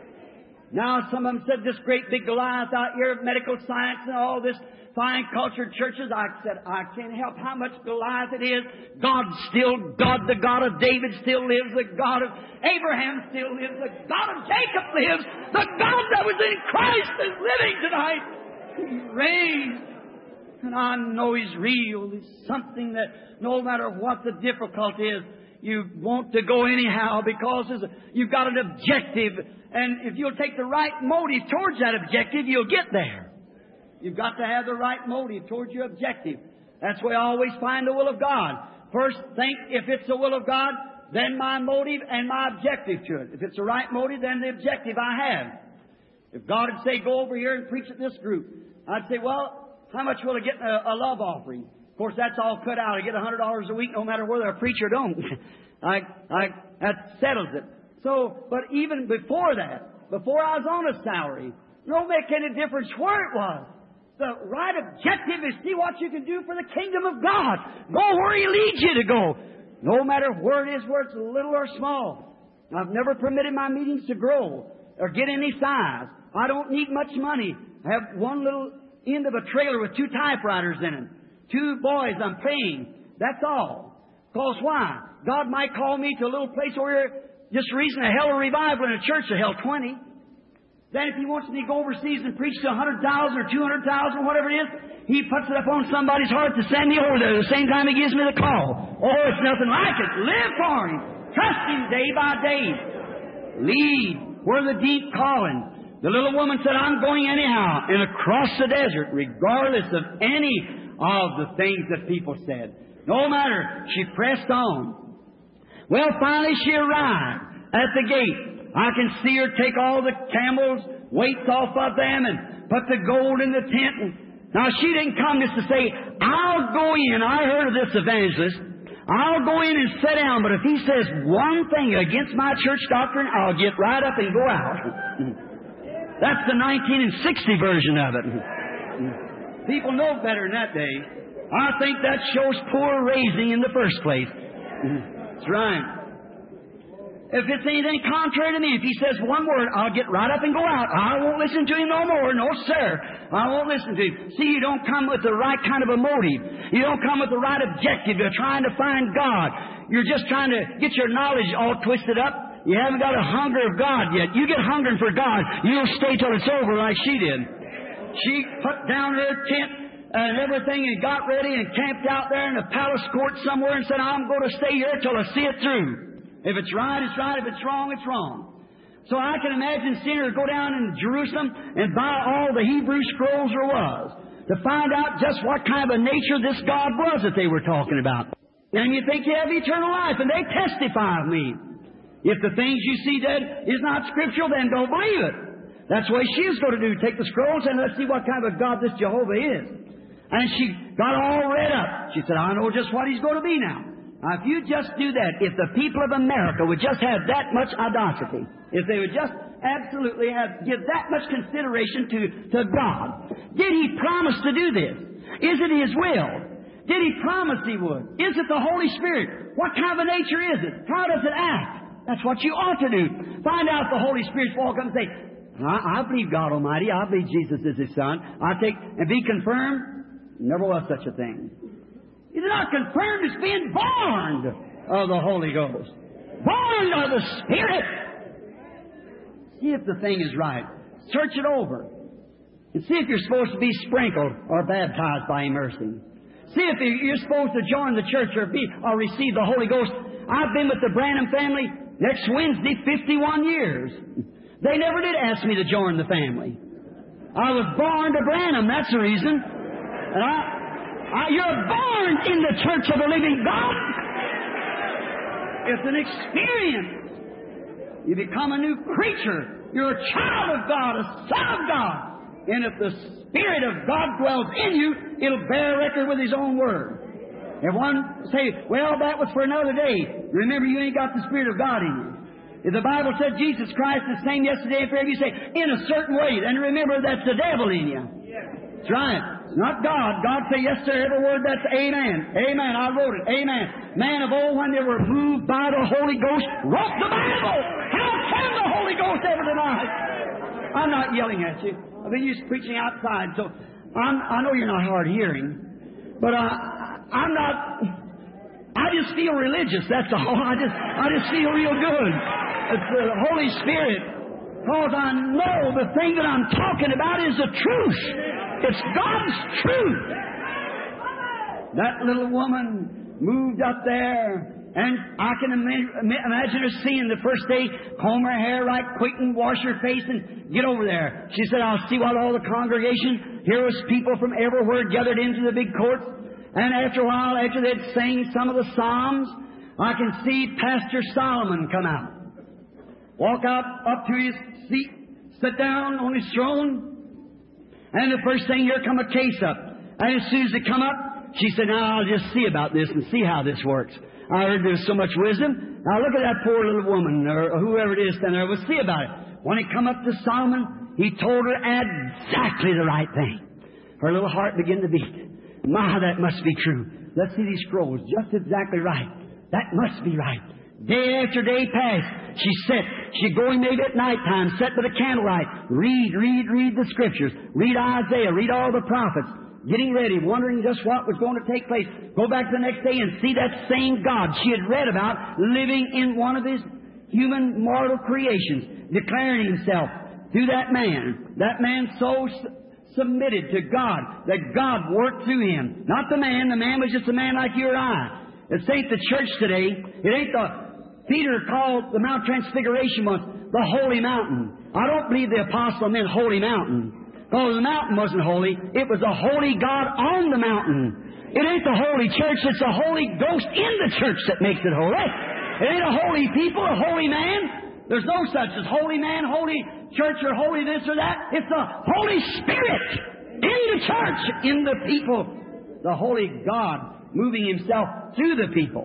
Now, some of them said this great big Goliath out here, medical science and all this fine cultured churches. I said, I can't help how much Goliath it is. God still, God, the God of David still lives. The God of Abraham still lives. The God of Jacob lives. The God that was in Christ is living tonight. He reigns. And I know He's real. He's something that no matter what the difficulty is, you want to go anyhow, because you've got an objective. And if you'll take the right motive towards that objective, you'll get there. You've got to have the right motive towards your objective. That's where I always find the will of God. First, think if it's the will of God, then my motive and my objective to it. If it's the right motive, then the objective I have. If God would say, go over here and preach at this group, I'd say, well, how much will I get in a, a love offering? Of course, that's all cut out. I get one hundred dollars a week no matter whether I preach or don't. I, I, that settles it. So, but even before that, before I was on a salary, don't make any difference where it was. The right objective is see what you can do for the kingdom of God. Go where He leads you to go. No matter where it is, where it's little or small. I've never permitted my meetings to grow or get any size. I don't need much money. I have one little end of a trailer with two typewriters in it. Two boys I'm paying. That's all. Because why? God might call me to a little place where just reason a hell of a revival in a church to hell twenty. Then if He wants me to go overseas and preach to a hundred thousand or two hundred thousand, whatever it is, He puts it up on somebody's heart to send me over there at the same time He gives me the call. Oh, it's nothing like it. Live for Him. Trust Him day by day. Lead where the deep calling. The little woman said, I'm going anyhow, and across the desert, regardless of any of the things that people said. No matter, she pressed on. Well, finally she arrived at the gate. I can see her take all the camels' weights off of them and put the gold in the tent. And now, she didn't come just to say, I'll go in. I heard of this evangelist. I'll go in and sit down, but if he says one thing against my church doctrine, I'll get right up and go out. That's the nineteen sixty version of it. People know better in that day. I think that shows poor raising in the first place. That's right. If it's anything contrary to me, if he says one word, I'll get right up and go out. I won't listen to him no more. No, sir. I won't listen to him. See, you don't come with the right kind of a motive. You don't come with the right objective. You're trying to find God. You're just trying to get your knowledge all twisted up. You haven't got a hunger of God yet. You get hungering for God, you'll stay till it's over like she did. She put down her tent and everything and got ready and camped out there in a palace court somewhere and said, I'm going to stay here till I see it through. If it's right, it's right. If it's wrong, it's wrong. So I can imagine seeing her go down in Jerusalem and buy all the Hebrew scrolls there was to find out just what kind of a nature this God was that they were talking about. And you think you have eternal life, and they testify of me. If the things you see that is not scriptural, then don't believe it. That's what she is going to do. Take the scrolls and let's see what kind of a God this Jehovah is. And she got all read up. She said, I know just what He's going to be now. Now, if you just do that, if the people of America would just have that much audacity, if they would just absolutely have give that much consideration to, to God, did He promise to do this? Is it His will? Did He promise He would? Is it the Holy Spirit? What kind of a nature is it? How does it act? That's what you ought to do. Find out if the Holy Spirit's will come and say, I, I believe God Almighty. I believe Jesus is His Son. I take and be confirmed. Never was such a thing. You're not confirmed as being born of the Holy Ghost. Born of the Spirit. See if the thing is right. Search it over. And see if you're supposed to be sprinkled or baptized by immersing. See if you're supposed to join the church or be or receive the Holy Ghost. I've been with the Branham family next Wednesday fifty-one years. They never did ask me to join the family. I was born to Branham, that's the reason. And I, I, you're born in the church of the living God. It's an experience. You become a new creature. You're a child of God, a son of God. And if the Spirit of God dwells in you, it'll bear record with His own Word. If one say, well, that was for another day, remember you ain't got the Spirit of God in you. If the Bible said Jesus Christ is the same yesterday and forever, you say, in a certain way, then remember that's the devil in you. That's right. Not God. God say, yes, sir, every word that's amen. Amen. I wrote it. Amen. Man of old, when they were moved by the Holy Ghost, wrote the Bible. How can the Holy Ghost ever deny it? I'm not yelling at you. I've been used to preaching outside, so I'm, I know you're not hard hearing. But uh, I'm not... I just feel religious, that's all. I just I just feel real good. It's the Holy Spirit. Because I know the thing that I'm talking about is the truth. It's God's truth. That little woman moved up there, and I can ima- imagine her seeing the first day, comb her hair right quick and wash her face and get over there. She said, I'll see what all the congregation, here was people from everywhere gathered into the big courts. And after a while, after they'd sang some of the Psalms, I can see Pastor Solomon come out. Walk out up to his seat, sit down on his throne, and the first thing, here come a case up. And as soon as it come up, she said, now I'll just see about this and see how this works. I heard there's so much wisdom. Now look at that poor little woman, or whoever it is standing there. We'll see about it. When it come up to Solomon, he told her exactly the right thing. Her little heart began to beat. My, that must be true. Let's see these scrolls. Just exactly right. That must be right. Day after day passed. She sat. She'd go in maybe at night time, sat by the candlelight, read, read, read the Scriptures, read Isaiah, read all the prophets, getting ready, wondering just what was going to take place. Go back the next day and see that same God she had read about living in one of His human mortal creations, declaring Himself through that man. That man so submitted to God, that God worked through him. Not the man. The man was just a man like you or I. It ain't the church today. It ain't the... Peter called the Mount Transfiguration once the Holy Mountain. I don't believe the apostle meant Holy Mountain. Because the mountain wasn't holy. It was the Holy God on the mountain. It ain't the Holy Church. It's the Holy Ghost in the church that makes it holy. It ain't a holy people, a holy man. There's no such as holy man, holy church, or holy this or that. It's the Holy Spirit in the church, in the people. The Holy God moving Himself through the people.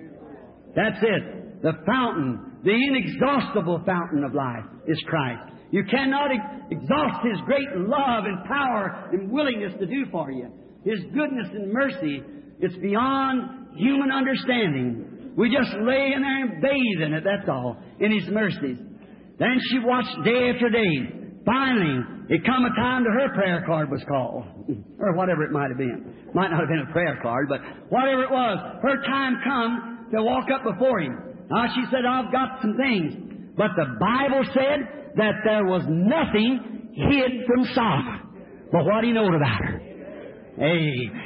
That's it. The fountain, the inexhaustible fountain of life is Christ. You cannot ex- exhaust His great love and power and willingness to do for you. His goodness and mercy, it's beyond human understanding. We just lay in there and bathe in it, that's all, in His mercies. Then she watched day after day. Finally, it come a time that her prayer card was called. Or whatever it might have been. Might not have been a prayer card, but whatever it was, her time come to walk up before Him. Now she said, I've got some things. But the Bible said that there was nothing hid from Solomon. But what He knowed about her. Amen.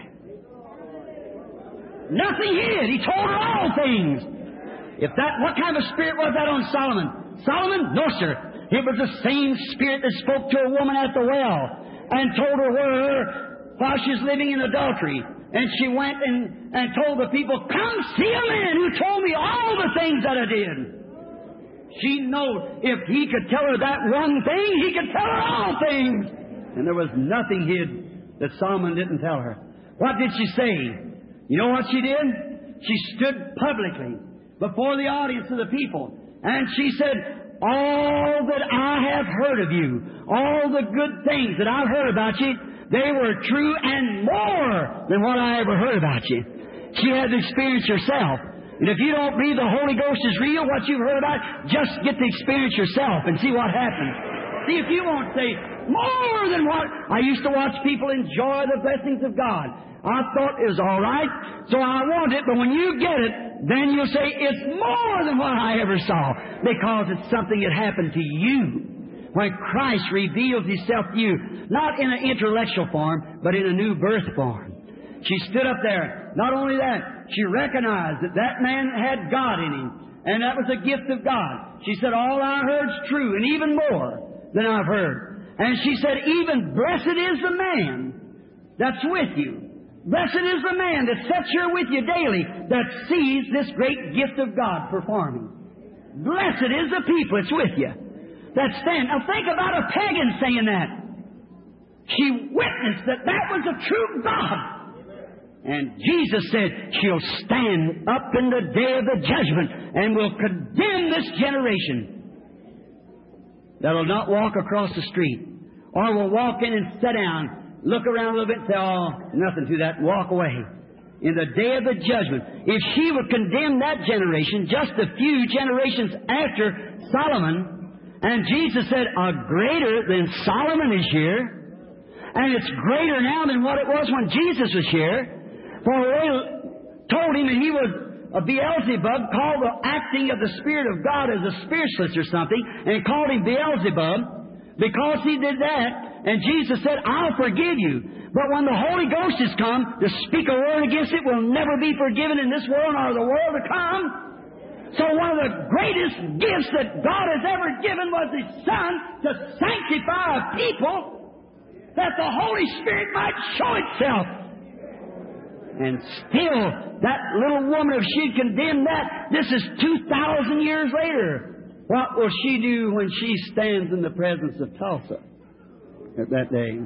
Nothing hid. He told her all things. If that, what kind of spirit was that on Solomon? Solomon? No, sir. It was the same spirit that spoke to a woman at the well and told her where her, while she was living in adultery. And she went and, and told the people, come see a man who told me all the things that I did. She knows if he could tell her that one thing, he could tell her all things. And there was nothing hid that Solomon didn't tell her. What did she say? You know what she did? She stood publicly before the audience of the people. And she said, all that I have heard of you, all the good things that I've heard about you, they were true and more than what I ever heard about you. She had the experience herself. And if you don't believe the Holy Ghost is real, what you've heard about, just get the experience yourself and see what happens. See if you won't say more than what... I used to watch people enjoy the blessings of God. I thought it was all right, so I want it, but when you get it, then you'll say, it's more than what I ever saw, because it's something that happened to you. When Christ reveals Himself to you, not in an intellectual form, but in a new birth form. She stood up there. Not only that, she recognized that that man had God in him, and that was a gift of God. She said, all I heard's true, and even more than I've heard. And she said, even blessed is the man that's with you. Blessed is the man that sits here with you daily, that sees this great gift of God performing. Blessed is the people that's with you, that stand. Now think about a pagan saying that. She witnessed that that was a true God. And Jesus said, she'll stand up in the day of the judgment and will condemn this generation that'll not walk across the street, or will walk in and sit down, look around a little bit and say, oh, nothing to that, and walk away. In the day of the judgment, if she would condemn that generation just a few generations after Solomon, and Jesus said, a greater than Solomon is here, and it's greater now than what it was when Jesus was here. For they told him that he was a Beelzebub, called the acting of the Spirit of God as a spiritualist or something, and called him Beelzebub because he did that. And Jesus said, I'll forgive you. But when the Holy Ghost has come to speak a word against it, will never be forgiven in this world nor the world to come. So one of the greatest gifts that God has ever given was His Son to sanctify a people, that the Holy Spirit might show itself. And still, that little woman, if she'd condemned that, this is two thousand years later. What will she do when she stands in the presence of Tulsa at that day?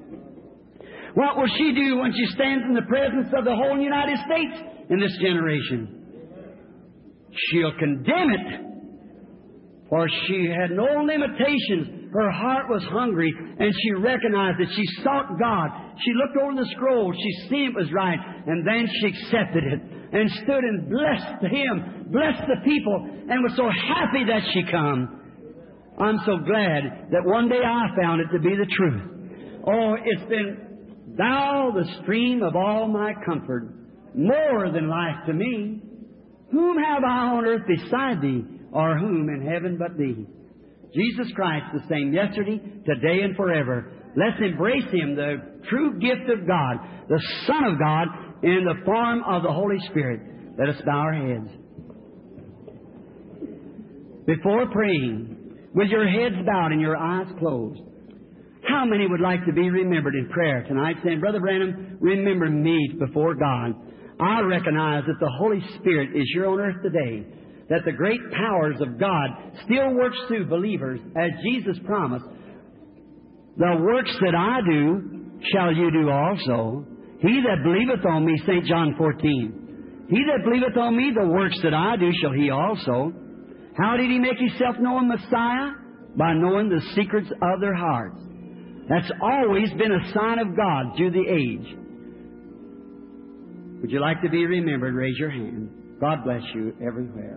What will she do when she stands in the presence of the whole United States in this generation? She'll condemn it, for she had no limitations. Her heart was hungry, and she recognized that she sought God. She looked over the scroll. She seen it was right, and then she accepted it and stood and blessed Him, blessed the people, and was so happy that she come. I'm so glad that one day I found it to be the truth. Oh, it's been, Thou the stream of all my comfort, more than life to me. Whom have I on earth beside Thee, or whom in heaven but Thee? Jesus Christ, the same yesterday, today, and forever. Let's embrace Him, the true gift of God, the Son of God, in the form of the Holy Spirit. Let us bow our heads. Before praying, with your heads bowed and your eyes closed, how many would like to be remembered in prayer tonight, saying, Brother Branham, remember me before God. I recognize that the Holy Spirit is here on earth today, that the great powers of God still works through believers, as Jesus promised. The works that I do shall you do also. He that believeth on me, Saint John fourteen. He that believeth on me, the works that I do shall he also. How did He make Himself known, Messiah? By knowing the secrets of their hearts. That's always been a sign of God through the age. Would you like to be remembered? Raise your hand. God bless you everywhere.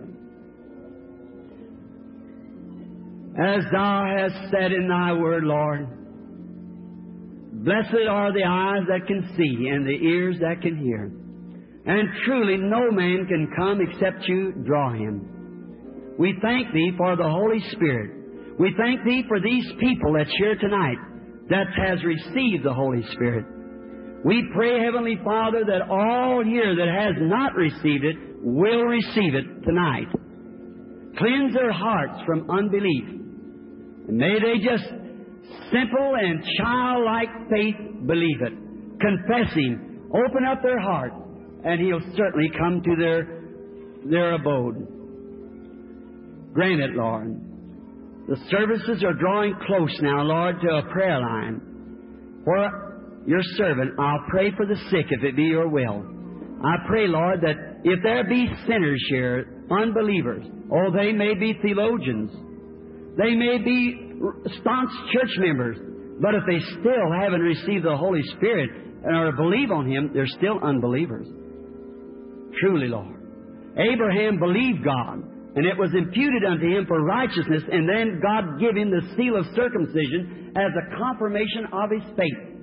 As Thou hast said in Thy word, Lord, blessed are the eyes that can see and the ears that can hear. And truly no man can come except You draw him. We thank Thee for the Holy Spirit. We thank Thee for these people that's here tonight that has received the Holy Spirit. We pray, Heavenly Father, that all here that has not received it will receive it tonight. Cleanse their hearts from unbelief. And may they just simple and childlike faith believe it. Confess Him. Open up their heart, and He'll certainly come to their, their abode. Grant it, Lord. The services are drawing close now, Lord, to a prayer line. For Your servant, I'll pray for the sick if it be Your will. I pray, Lord, that if there be sinners here, unbelievers, oh, they may be theologians, they may be staunch church members, but if they still haven't received the Holy Spirit or believe on Him, they're still unbelievers. Truly, Lord. Abraham believed God, and it was imputed unto him for righteousness, and then God gave him the seal of circumcision as a confirmation of his faith.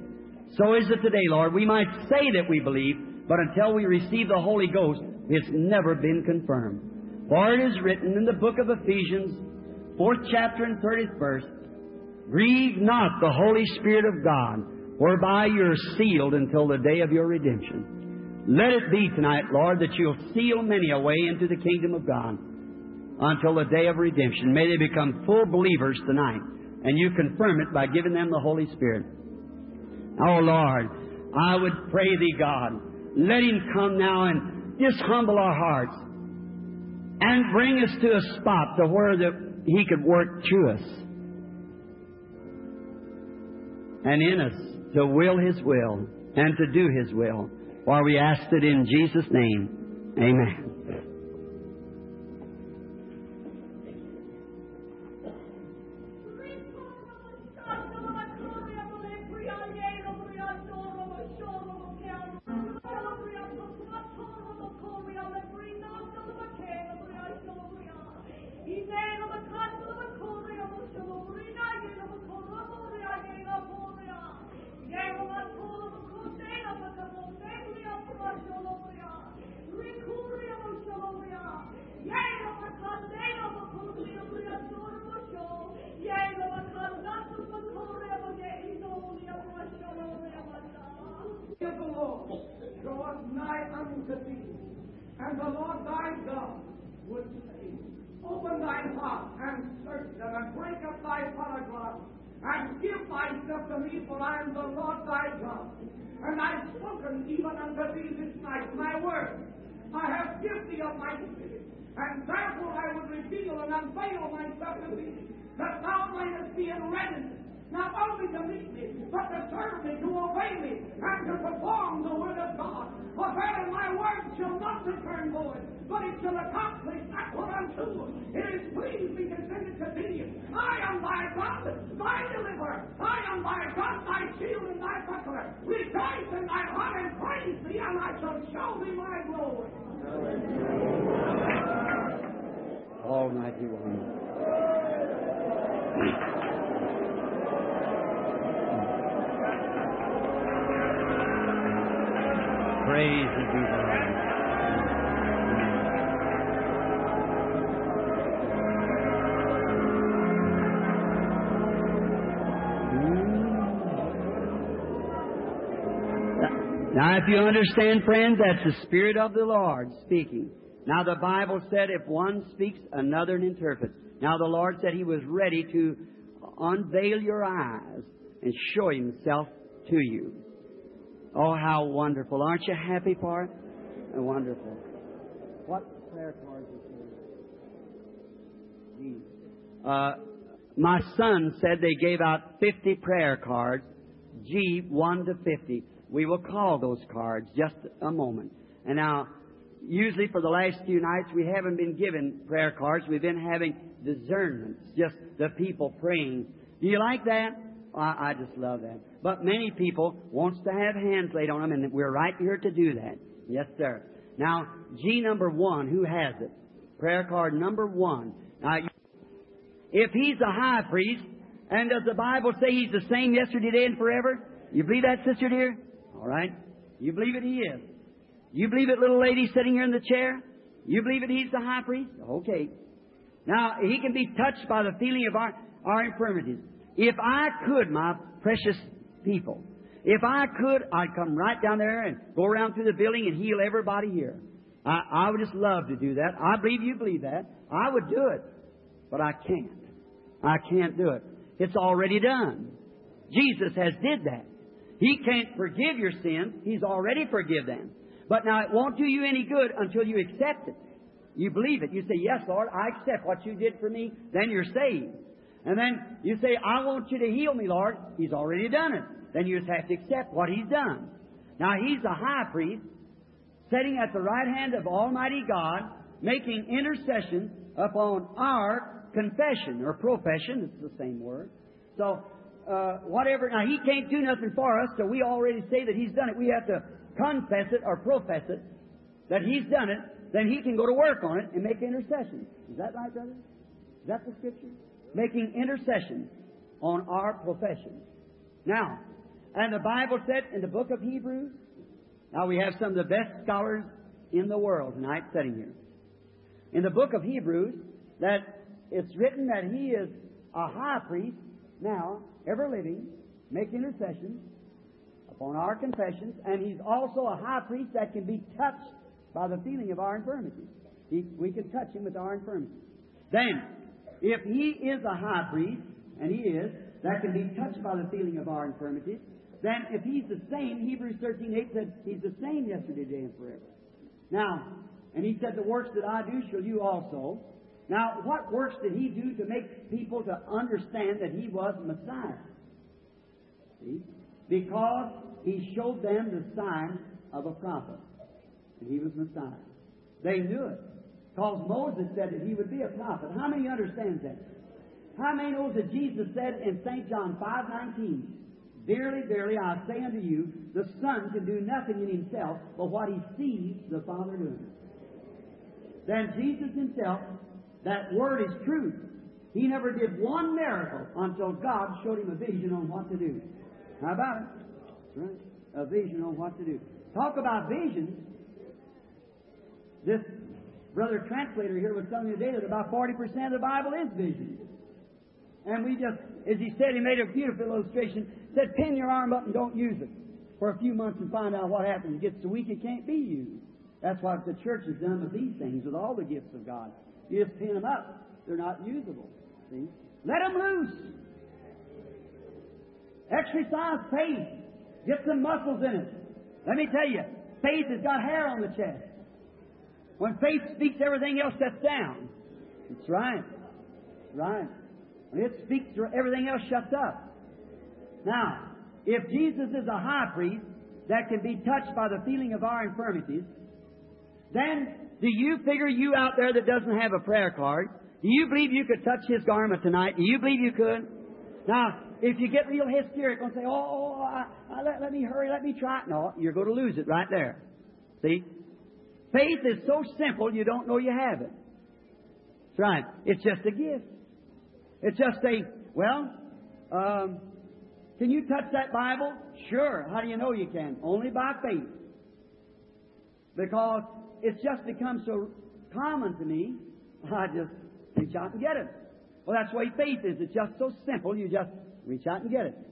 So is it today, Lord. We might say that we believe, but until we receive the Holy Ghost, it's never been confirmed. For it is written in the book of Ephesians, fourth chapter and thirtieth verse, grieve not the Holy Spirit of God, whereby you're sealed until the day of your redemption. Let it be tonight, Lord, that you'll seal many away into the kingdom of God until the day of redemption. May they become full believers tonight, and you confirm it by giving them the Holy Spirit. Oh, Lord, I would pray Thee, God, let Him come now and just humble our hearts and bring us to a spot to where the, He could work through us and in us to will His will and to do His will. For we asked it in Jesus' name. Amen. And the Lord thy God would say, open thine heart and search them and break up thy paragraph and give thyself to me, for I am the Lord thy God. And I have spoken even unto thee this night my word. I have given thee of my spirit, and therefore I would reveal and unveil myself to thee, that thou mightest be in readiness, not only to meet me, but to serve me, to obey me, and to perform the word of God. For verily my word shall not return void, but it shall accomplish that whereunto it is pleased me to send it to thee. I am thy God, thy deliverer. I am thy God, thy shield and thy buckler. Rejoice in thy heart and praise thee, and I shall show thee my glory. Almighty One. Praise be the Lord. Now, if you understand, friends, that's the Spirit of the Lord speaking. Now, the Bible said if one speaks, another interprets. Now, the Lord said He was ready to unveil your eyes and show Himself to you. Oh, how wonderful. Aren't you happy for it? Oh, wonderful. What prayer cards are there? Uh, my son said they gave out fifty prayer cards, G one to fifty. We will call those cards just a moment. And now, usually for the last few nights, we haven't been given prayer cards. We've been having discernments, just the people praying. Do you like that? I, I just love that. But many people wants to have hands laid on them, and we're right here to do that. Yes, sir. Now, G number one, who has it? Prayer card number one. Now, if he's a high priest, and does the Bible say he's the same yesterday, today, and forever? You believe that, sister dear? All right. You believe it, he is. You believe it, little lady sitting here in the chair? You believe it, he's the high priest? Okay. Now, he can be touched by the feeling of our, our infirmities. If I could, my precious people, if I could, I'd come right down there and go around through the building and heal everybody here. I, I would just love to do that. I believe you believe that. I would do it. But I can't. I can't do it. It's already done. Jesus has did that. He can't forgive your sins. He's already forgiven them. But now it won't do you any good until you accept it. You believe it. You say, yes, Lord, I accept what you did for me. Then you're saved. And then you say, I want you to heal me, Lord. He's already done it. Then you just have to accept what He's done. Now, He's a high priest, sitting at the right hand of Almighty God, making intercession upon our confession or profession. It's the same word. So, uh, whatever. Now, He can't do nothing for us, so we already say that He's done it. We have to confess it or profess it, that He's done it. Then He can go to work on it and make intercession. Is that right, brother? Is that the Scripture? Making intercession on our profession. Now, And the Bible said in the book of Hebrews, now we have some of the best scholars in the world tonight sitting here. In the book of Hebrews, that it's written that He is a high priest now, ever living, making intercession upon our confessions, and He's also a high priest that can be touched by the feeling of our infirmities. He, we can touch Him with our infirmities. Then, if He is a high priest, and He is, that can be touched by the feeling of our infirmities, then if He's the same, Hebrews thirteen eight said He's the same yesterday, today, and forever. Now, and He said, the works that I do shall you also. Now, what works did He do to make people to understand that He was Messiah? See? Because He showed them the sign of a prophet. And He was Messiah. They knew it. Because Moses said that He would be a prophet. How many understands that? How many knows that Jesus said in Saint John five nineteen, Verily, verily, I say unto you, the Son can do nothing in Himself but what He sees the Father doing. Then Jesus Himself, that Word is truth. He never did one miracle until God showed Him a vision on what to do. How about it? That's right. A vision on what to do. Talk about visions. This brother translator here was telling me today that about forty percent of the Bible is vision. And we just, as he said, he made a beautiful illustration. Said, pin your arm up and don't use it for a few months and find out what happens. It gets so weak it can't be used. That's what the church has done with these things, with all the gifts of God. You just pin them up. They're not usable. See? Let them loose. Exercise faith. Get some muscles in it. Let me tell you, faith has got hair on the chest. When faith speaks, everything else shuts down. That's right. That's right. When it speaks, everything else shuts up. Now, if Jesus is a high priest that can be touched by the feeling of our infirmities, then do you figure, you out there that doesn't have a prayer card, do you believe you could touch His garment tonight? Do you believe you could? Now, if you get real hysterical and say, oh, oh I, I, let, let me hurry, let me try. No, you're going to lose it right there. See? Faith is so simple you don't know you have it. That's right. It's just a gift. It's just a, well, um, can you touch that Bible? Sure. How do you know you can? Only by faith. Because it's just become so common to me, I just reach out and get it. Well, that's the way faith is. It's just so simple, you just reach out and get it.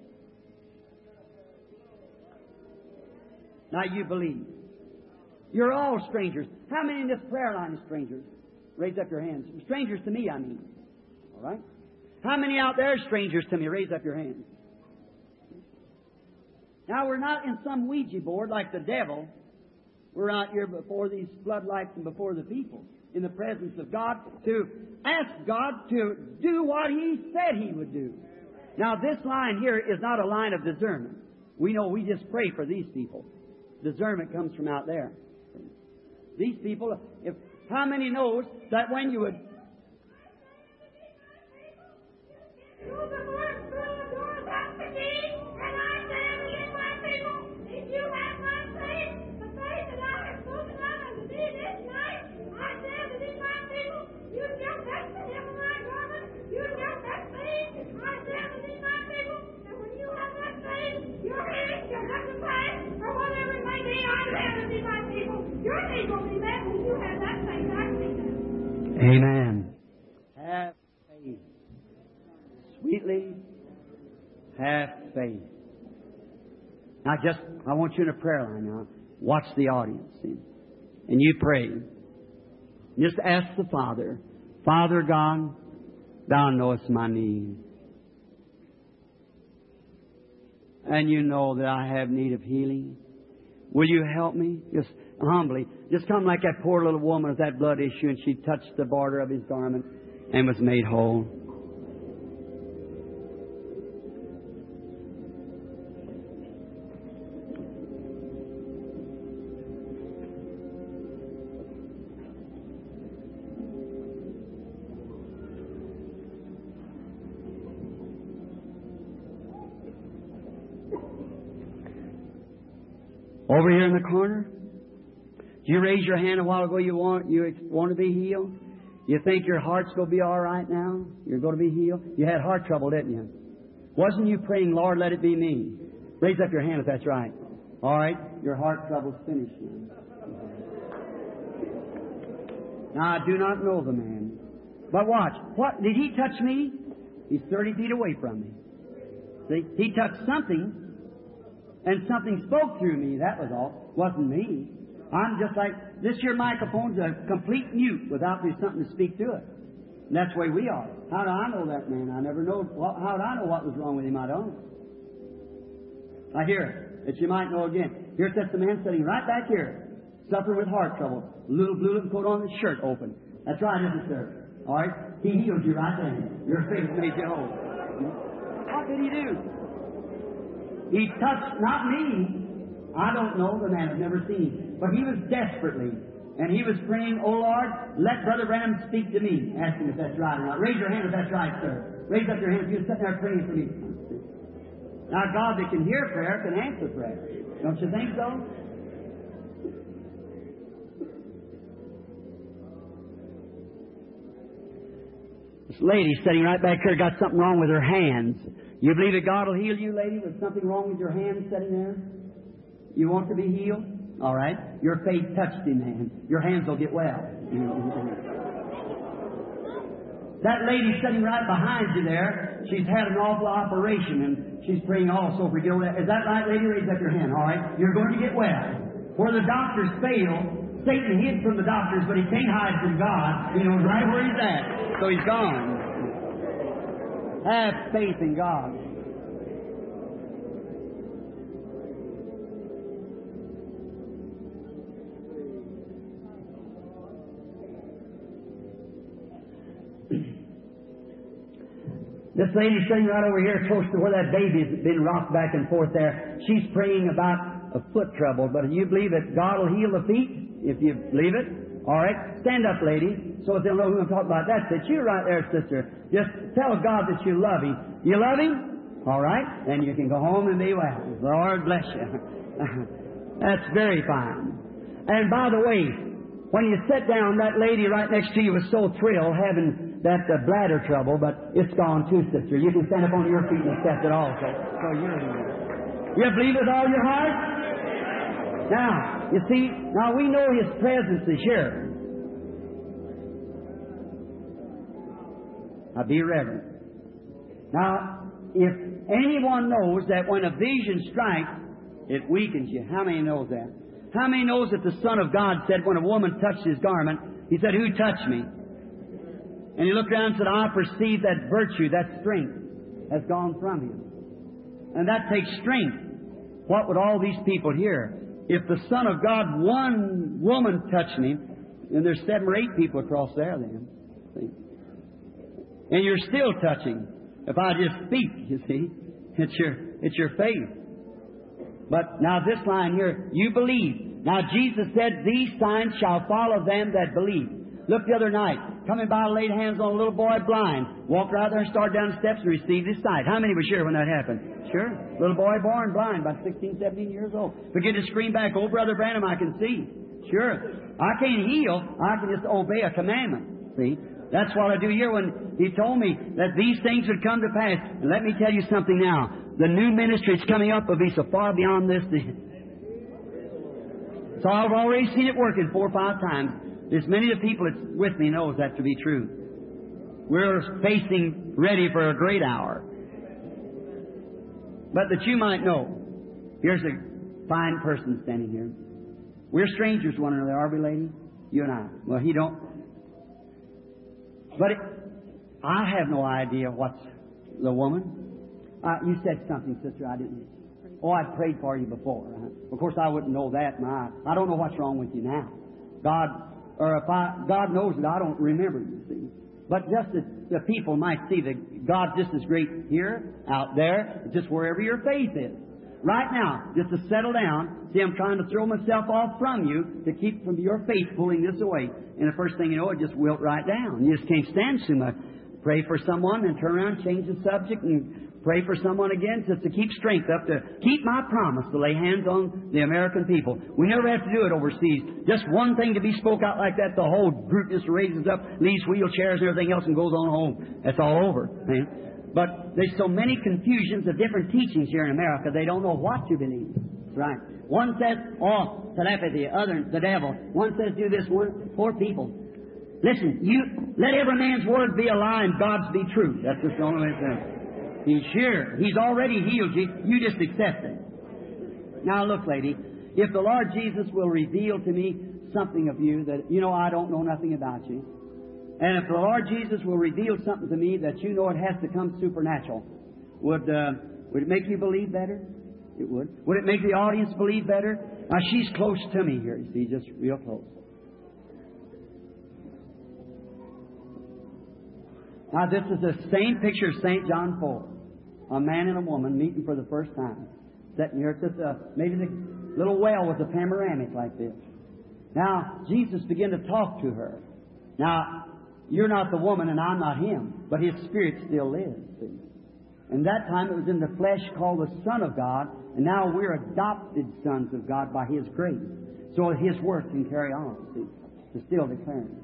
Now you believe. You're all strangers. How many in this prayer line are strangers? Raise up your hands. Strangers to me, I mean. All right? How many out there are strangers to me? Raise up your hands. Now, we're not in some Ouija board like the devil. We're out here before these floodlights and before the people, in the presence of God, to ask God to do what He said He would do. Now, this line here is not a line of discernment. We know we just pray for these people. Discernment comes from out there. These people, if how many knows that when you would... Amen. Have faith. Sweetly have faith. Now just, I want you in a prayer line now. Watch the audience. See? And you pray. Just ask the Father, Father God, Thou knowest my need. And you know that I have need of healing. Will you help me? Just humbly. Just come like that poor little woman with that blood issue, and she touched the border of His garment and was made whole. Over here in the corner, did you raise your hand a while ago? You want you want to be healed? You think your heart's going to be all right now? You're going to be healed? You had heart trouble, didn't you? Wasn't you praying, Lord, let it be me? Raise up your hand if that's right. All right. Your heart trouble's finished now. Now, I do not know the man. But watch. What? Did he touch me? He's thirty feet away from me. See? He touched something, and something spoke through me. That was all. Wasn't me. I'm just like, this here microphone's a complete mute without there's something to speak to it. And that's the way we are. How do I know that man? I never know. How do I know what was wrong with him? I don't. I hear it, that you might know again. Here sits the man sitting right back here, suffering with heart trouble. Little blue little coat on, his shirt open. That's right, isn't it, sir? All right? He healed you right then. Your faith made you whole. What did he do? He touched, not me. I don't know the man. I've never seen him. But he was desperately. And he was praying, "Oh Lord, let Brother Branham speak to me." Ask him if that's right or not. Raise your hand if that's right, sir. Raise up your hand if you're sitting there praying for me. Now, God that can hear prayer can answer prayer. Don't you think so? This lady sitting right back here got something wrong with her hands. You believe that God will heal you, lady, with something wrong with your hands sitting there? You want to be healed? All right. Your faith touched him, man. Your hands will get well. That lady sitting right behind you there, she's had an awful operation, and she's praying also for you. Is that right, lady? Raise up your hand, all right? You're going to get well. Where the doctors fail, Satan hid from the doctors, but he can't hide from God. He knows right where he's at. So he's gone. Have faith in God. This lady's sitting right over here close to where that baby's been rocked back and forth there. She's praying about a foot trouble. But do you believe that God will heal the feet? If you believe it. All right. Stand up, lady, so that they'll know who I'm talking about. That's it. You right there, sister. Just tell God that you love Him. You love Him? All right. Then you can go home and be well. Lord bless you. That's very fine. And by the way, when you sit down, that lady right next to you was so thrilled having that uh, bladder trouble, but it's gone too, sister. You can stand up on your feet and accept it also. So you're You believe with all your heart? Now, you see, now we know His presence is here. Now be reverent. Now, if anyone knows that when a vision strikes, it weakens you. How many knows that? How many knows that the Son of God said when a woman touched His garment, He said, "Who touched me?" And He looked around and said, "I perceive that virtue, that strength has gone from Him." And that takes strength. What would all these people hear? If the Son of God, one woman touched Him, and there's seven or eight people across there then. See? And you're still touching. If I just speak, you see, it's your, it's your faith. But now this line here, you believe. Now Jesus said, "These signs shall follow them that believe." Look the other night, coming by, laid hands on a little boy blind, walked right there and started down the steps and received his sight. How many were sure when that happened? Sure. Little boy born blind, about sixteen, seventeen years old. Begin to scream back, "Oh, Brother Branham, I can see." Sure. I can't heal. I can just obey a commandment. See? That's what I do here when He told me that these things would come to pass. And let me tell you something now. The new ministry that's coming up will be so far beyond this. So I've already seen it working four or five times. There's many of the people that's with me knows that to be true. We're facing ready for a great hour. But that you might know, here's a fine person standing here. We're strangers to one another, are we, lady? You and I. Well, he don't. But it, I have no idea what's the woman. Uh, you said something, sister, I didn't. Oh, I prayed for you before. Uh, of course, I wouldn't know that. My, I don't know what's wrong with you now. God, or if I, God knows that I don't remember you, see. But just that the people might see that God's just as great here, out there, just wherever your faith is. Right now, just to settle down. See, I'm trying to throw myself off from you to keep from your faith pulling this away. And the first thing you know, it just wilt right down. You just can't stand too much. Pray for someone and turn around, change the subject, and pray for someone again just to keep strength up, to keep my promise to lay hands on the American people. We never have to do it overseas. Just one thing to be spoke out like that, the whole group just raises up, leaves wheelchairs and everything else and goes on home. That's all over. Man. But there's so many confusions of different teachings here in America, they don't know what to believe. Right. One says, oh, telepathy, other, the devil. One says, do this, one, poor people. Listen, you, let every man's word be a lie and God's be true. That's just the only way it says. He's sure. He's already healed you. You just accept it. Now look, lady, if the Lord Jesus will reveal to me something of you that, you know, I don't know nothing about you. And if the Lord Jesus will reveal something to me that you know it has to come supernatural, would uh, would it make you believe better? It would. Would it make the audience believe better? Now, she's close to me here, you see, just real close. Now, this is the same picture of Saint John four. A man and a woman meeting for the first time. Sitting here, it's just a, maybe the little well with a panoramic like this. Now, Jesus began to talk to her. Now, you're not the woman and I'm not him, but his spirit still lives. See? And that time it was in the flesh called the Son of God, and now we're adopted sons of God by his grace. So his work can carry on, see, to still declaring.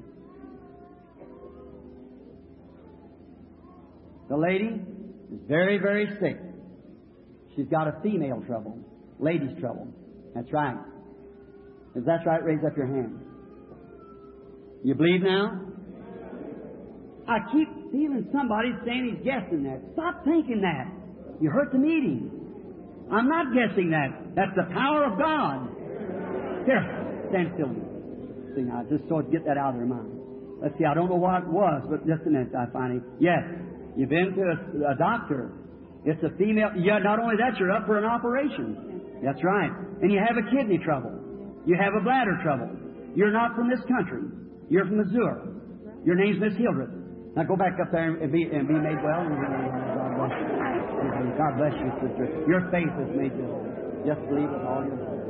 The lady is very, very sick. She's got a female trouble, ladies' trouble. That's right. If that's right, raise up your hand. You believe now? I keep feeling somebody saying he's guessing that. Stop thinking that. You hurt the meeting. I'm not guessing that. That's the power of God. Here, stand still. See now, just so to get that out of their mind. Let's see, I don't know what it was, but just a minute, I finally. Yes, you've been to a, a doctor. It's a female. Yeah, not only that, you're up for an operation. That's right. And you have a kidney trouble. You have a bladder trouble. You're not from this country. You're from Missouri. Your name's Miss Hildreth. Now go back up there and be, and be made well. And God bless you. God bless you, sister. Your faith has made you whole. Just believe with all your heart.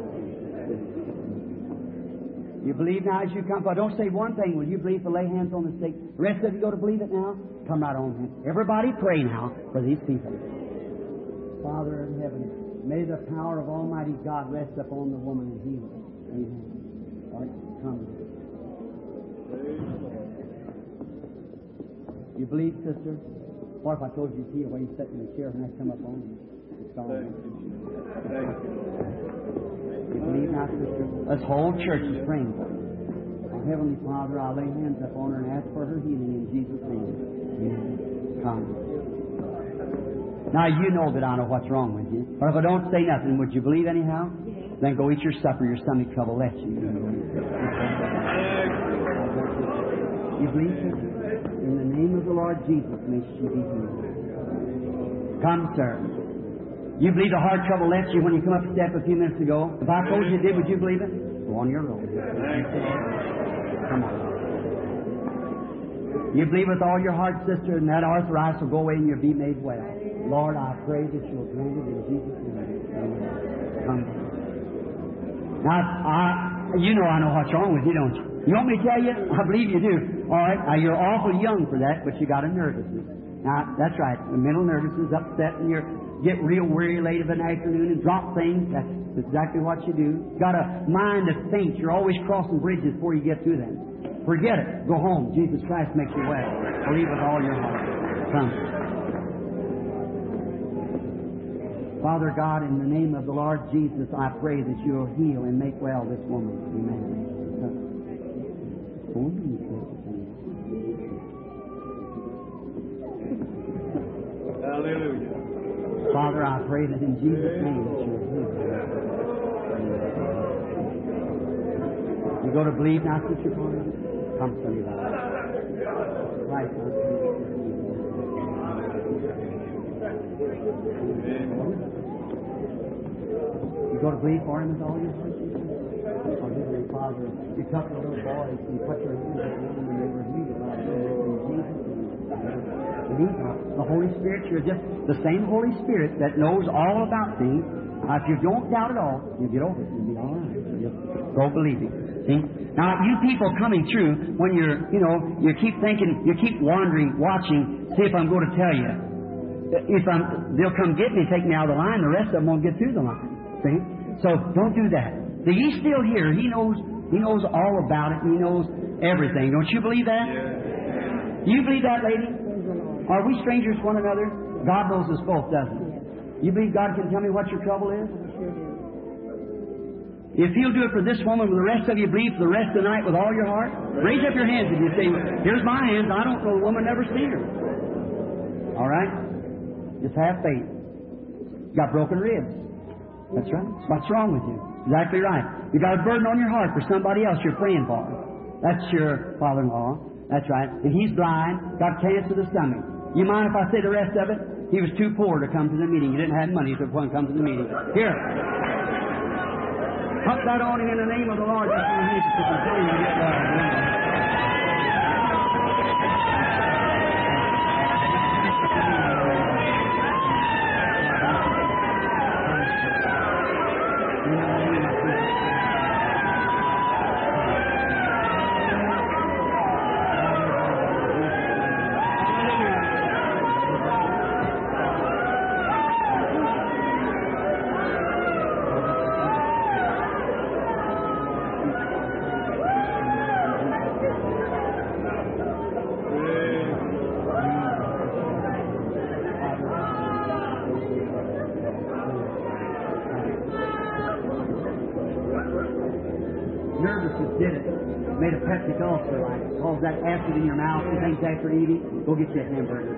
You believe now as you come. But don't say one thing. Will you believe to lay hands on the sick? The rest of you go to believe it now? Come right on. Everybody pray now for these people. Father in heaven, may the power of Almighty God rest upon the woman and heal her. Amen. Lord, come. You believe, sister? Or if I told you to see where you sit in the chair when I come up on you? It's all right. You believe now, sister? This whole church is praying for you. Our Heavenly Father, I'll lay hands upon her and ask for her healing in Jesus' name. Amen. Come. Now, you know that I know what's wrong with you. Or if I don't say nothing, would you believe anyhow? Yes. Then go eat your supper. Your stomach trouble lets you. You believe, sister? In the name of the Lord Jesus, may she be healed. Come, sir. You believe the heart trouble left you when you come up a step a few minutes ago? If I told you you did, would you believe it? Go on your road. Come on. You believe with all your heart, sister, and that arthritis will go away and you'll be made well. Lord, I pray that you'll grant it in Jesus' name. Come. Now, I, you know I know what's wrong with you, don't you? You want me to tell you? I believe you do. All right. Now, you're awful young for that, but you got a nervousness. Now, that's right. The mental nervousness, upset, and you get real weary late of an afternoon and drop things. That's exactly what you do. You got a mind to think. You're always crossing bridges before you get to them. Forget it. Go home. Jesus Christ makes you well. Believe with all your heart. Come. Father God, in the name of the Lord Jesus, I pray that you'll heal and make well this woman. Amen. Hallelujah. Father, I pray that in Jesus' name that you'll heal. You go to believe now, Sister Connie? Come to me, Lord. Right, son. You go to believe for him with all your heart? Oh, Heavenly Father, you took the little boys and you put your hands on them and they were healed. In Jesus' name. The Holy Spirit, you're just the same Holy Spirit that knows all about things. Now, if you don't doubt at all, you get over it. You'll be all right. Just go believing. See? Now, you people coming through, when you're, you know, you keep thinking, you keep wandering, watching, see if I'm going to tell you. If I'm, they'll come get me, take me out of the line. The rest of them won't get through the line. See? So don't do that. See, he's still here. He knows. He knows all about it. He knows everything. Don't you believe that? Yeah. Do you believe that, lady? Are we strangers to one another? God knows us both, doesn't He? You believe God can tell me what your trouble is? If He'll do it for this woman, will the rest of you believe for the rest of the night with all your heart? Raise up your hands if you say, here's my hands. I don't know the woman, never seen her. All right? Just have faith. You got broken ribs. That's right. What's wrong with you? Exactly right. You got a burden on your heart for somebody else you're praying for. That's your father-in-law. That's right. And he's blind, got cancer of the stomach. You mind if I say the rest of it? He was too poor to come to the meeting. He didn't have money to come to the meeting. Here. Put that on him in the name of the Lord. Just in the to continue to get well. Nervousness did it. Made a peptic ulcer, like caused that acid in your mouth and things after eating. Go get you a hamburger.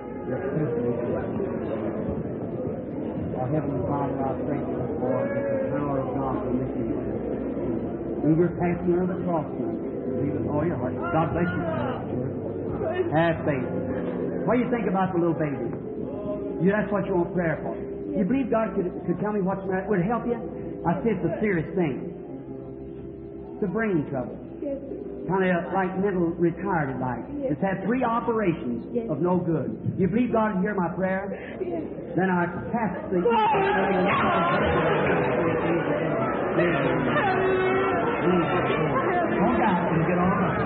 Our Heavenly Father, I thank you for the power of God in this evening. We were passing under the cross, son. Believe with all your heart. God bless you. Have faith. What do you think about the little baby? You, that's what you want prayer for. You believe God could, could tell me what's the matter? Would it help you? I see it's a serious thing. It's a brain trouble. Yes, Kind of like mental retarded like. Yes. It's had three operations Yes. of no good. You believe God will hear my prayer? yes. Then I cast the... Hold out and get all right.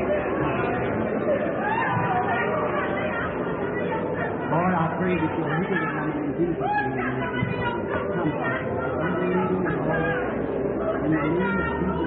Lord, I pray that you'll heal the woman in Jesus' name. Come, Father. I'm believing in all. In the name of Jesus.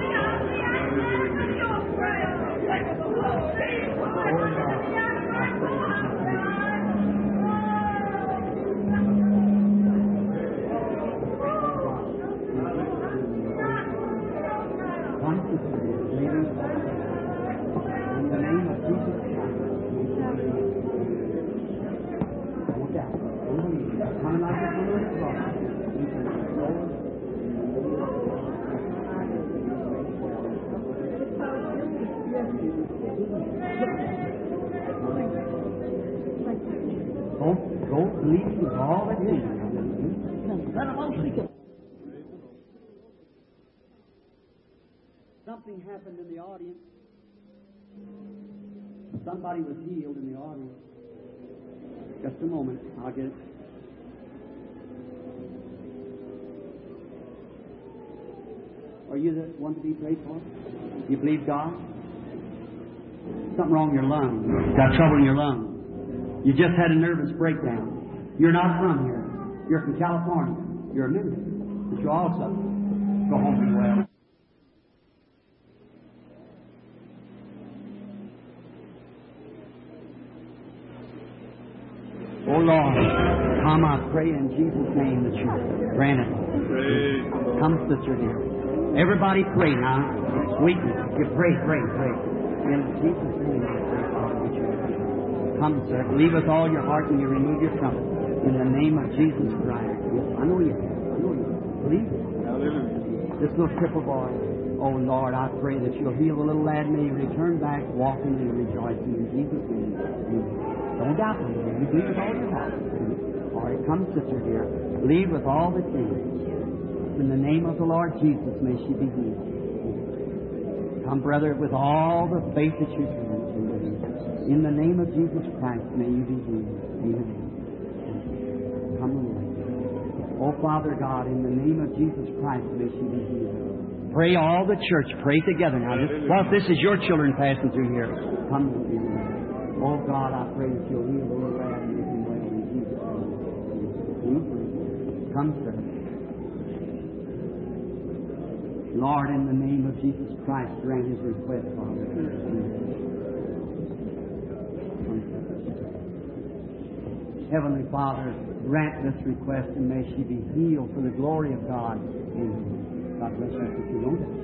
Don't, don't believe with all that you Something happened in the audience. Somebody was healed in the audience. Just a moment, I'll get it. Are you the one to be prayed for? You believe God? Something wrong in your lungs. Got trouble in your lungs. You just had a nervous breakdown. You're not from here. You're from California. You're a minister. But you also go home and well. Oh Lord, come, I pray in Jesus' name that you grant it. Come, sister dear. Everybody pray now. Sweetness. You pray, pray, pray. In Jesus' name, I pray, Father, that you come, sir. Believe with all your heart and you remove your trouble. In the name of Jesus Christ. Yes, I know you have. I know you have. Believe it. Hallelujah. This little cripple boy. Oh Lord, I pray that you'll heal the little lad. May he return back walking and rejoicing in Jesus' name. Don't doubt me. You believe with all your heart. All right, come, sister dear. Believe with all that's in you. In the name of the Lord Jesus, may she be healed. Come, brother, with all the faith that you can. In the name of Jesus Christ, may you be healed. Amen. Come, Lord. Oh, Father God, in the name of Jesus Christ, may she be healed. Pray all the church. Pray together now. This, well, this is your children passing through here. Come, Lord. Oh, God, I pray that you'll heal the little lad and make him well in Jesus' name. Come, sir. Lord, in the name of Jesus Christ, grant his request, Father. Heavenly Father, grant this request and may she be healed for the glory of God. Amen. God bless you if you know that.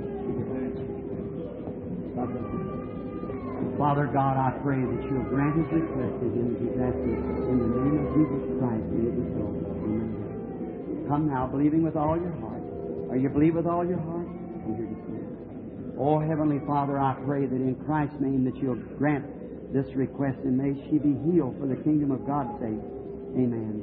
God bless you. Father God, I pray that you'll grant his request to him as he's asking. In the name of Jesus Christ, may it be so. Amen. Come now, believing with all your heart. Are you believe with all your heart? Come here to see. Oh, Heavenly Father, I pray that in Christ's name that you'll grant this request and may she be healed for the kingdom of God's sake. Amen.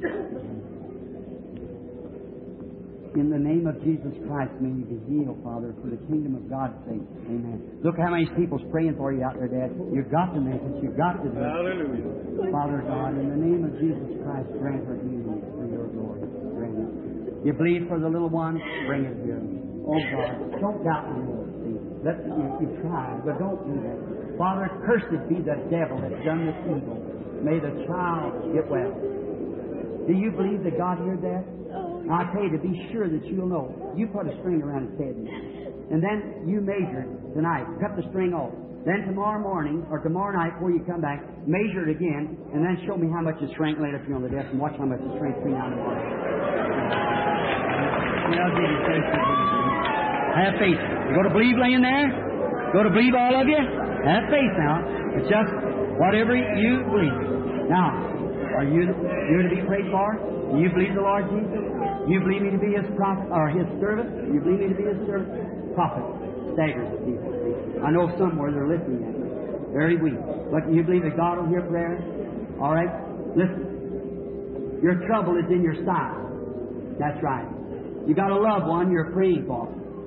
In the name of Jesus Christ, may you be healed, Father, for the kingdom of God's sake. Amen. Look how many people's praying for you out there, Dad. You've got to make it. You've got to do it. Hallelujah. Father God, in the name of Jesus Christ, grant her healing for your glory. Grant it. You believe for the little one? Bring it here. Oh God, don't doubt me, Lord. See, let you, you try, but don't do that. Father, cursed be the devil that's done this evil. May the child get well. Do you believe that God heard that? I tell you to be sure that you'll know. You put a string around his head, and then you measure it tonight. Cut the string off. Then tomorrow morning or tomorrow night, before you come back, measure it again, and then show me how much it shrank later from on the desk, and watch how much it shrank between now and tomorrow. Have faith. You go to believe laying there? Go to believe, all of you? Have faith now. It's just whatever you believe. Now, are you you're to be prayed for? Do you believe the Lord Jesus? You believe me to be his prophet or his servant? You believe me to be his servant? Prophet. Staggers people. I know somewhere they're listening at me. Very weak. But you believe that God will hear prayer? All right? Listen. Your trouble is in your side. That's right. You got a loved one you're praying for.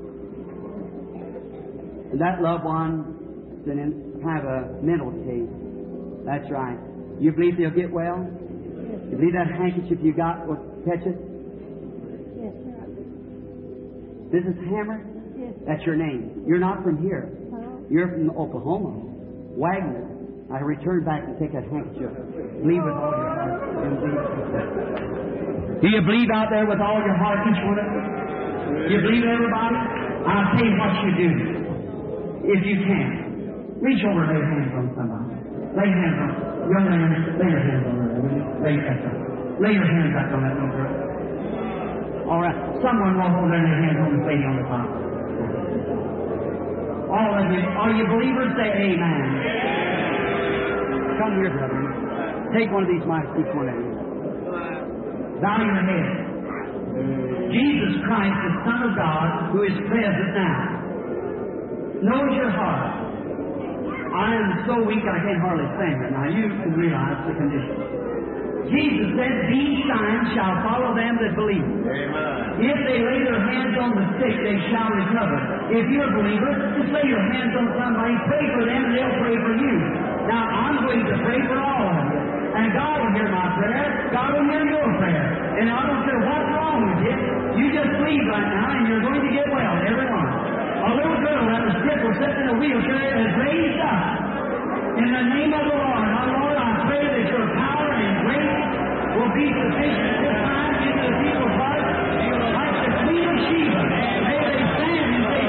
And that loved one is in kind of a mental case. That's right. You believe they'll get well? You believe that handkerchief you got will catch it? Yes, sir. Missus Hammer? Yes. That's your name. You're not from here. Hello? You're from Oklahoma. Wagner. I return back and take that handkerchief. Believe with all your heart. And believe. Do you believe out there with all your heart, each one of you? Do you believe everybody? I'll tell you what you do. If you can. Reach over and lay hands on somebody. Lay hands on. Young man, lay your hands on her. Lay your hands on. Lay your hands up on that little girl. All right. Someone walk over there and lay hands on this lady on the top. All of you, are you believers? Say amen. Come here, brother. Take one of these mics, each one of you. Bow your head. Jesus Christ, the Son of God, who is present now, knows your heart. I am so weak I can't hardly stand it. Now you can realize the condition. Jesus said, these signs shall follow them that believe. Amen. If they lay their hands on the sick, they shall recover. If you're a believer, just lay your hands on somebody, pray for them, and they'll pray for you. Now, I'm going to pray for all of you. And God will hear my prayer. God will hear your prayer. And I don't care what's wrong with you. You just believe right now, and you're going to get well, everyone. A little girl that was crippled, sitting in a wheelchair, is raised up. In the name of the Lord, our Lord, I pray that your power and grace will be sufficient this time into the people's hearts, like the Queen of Sheba. May they stand and say,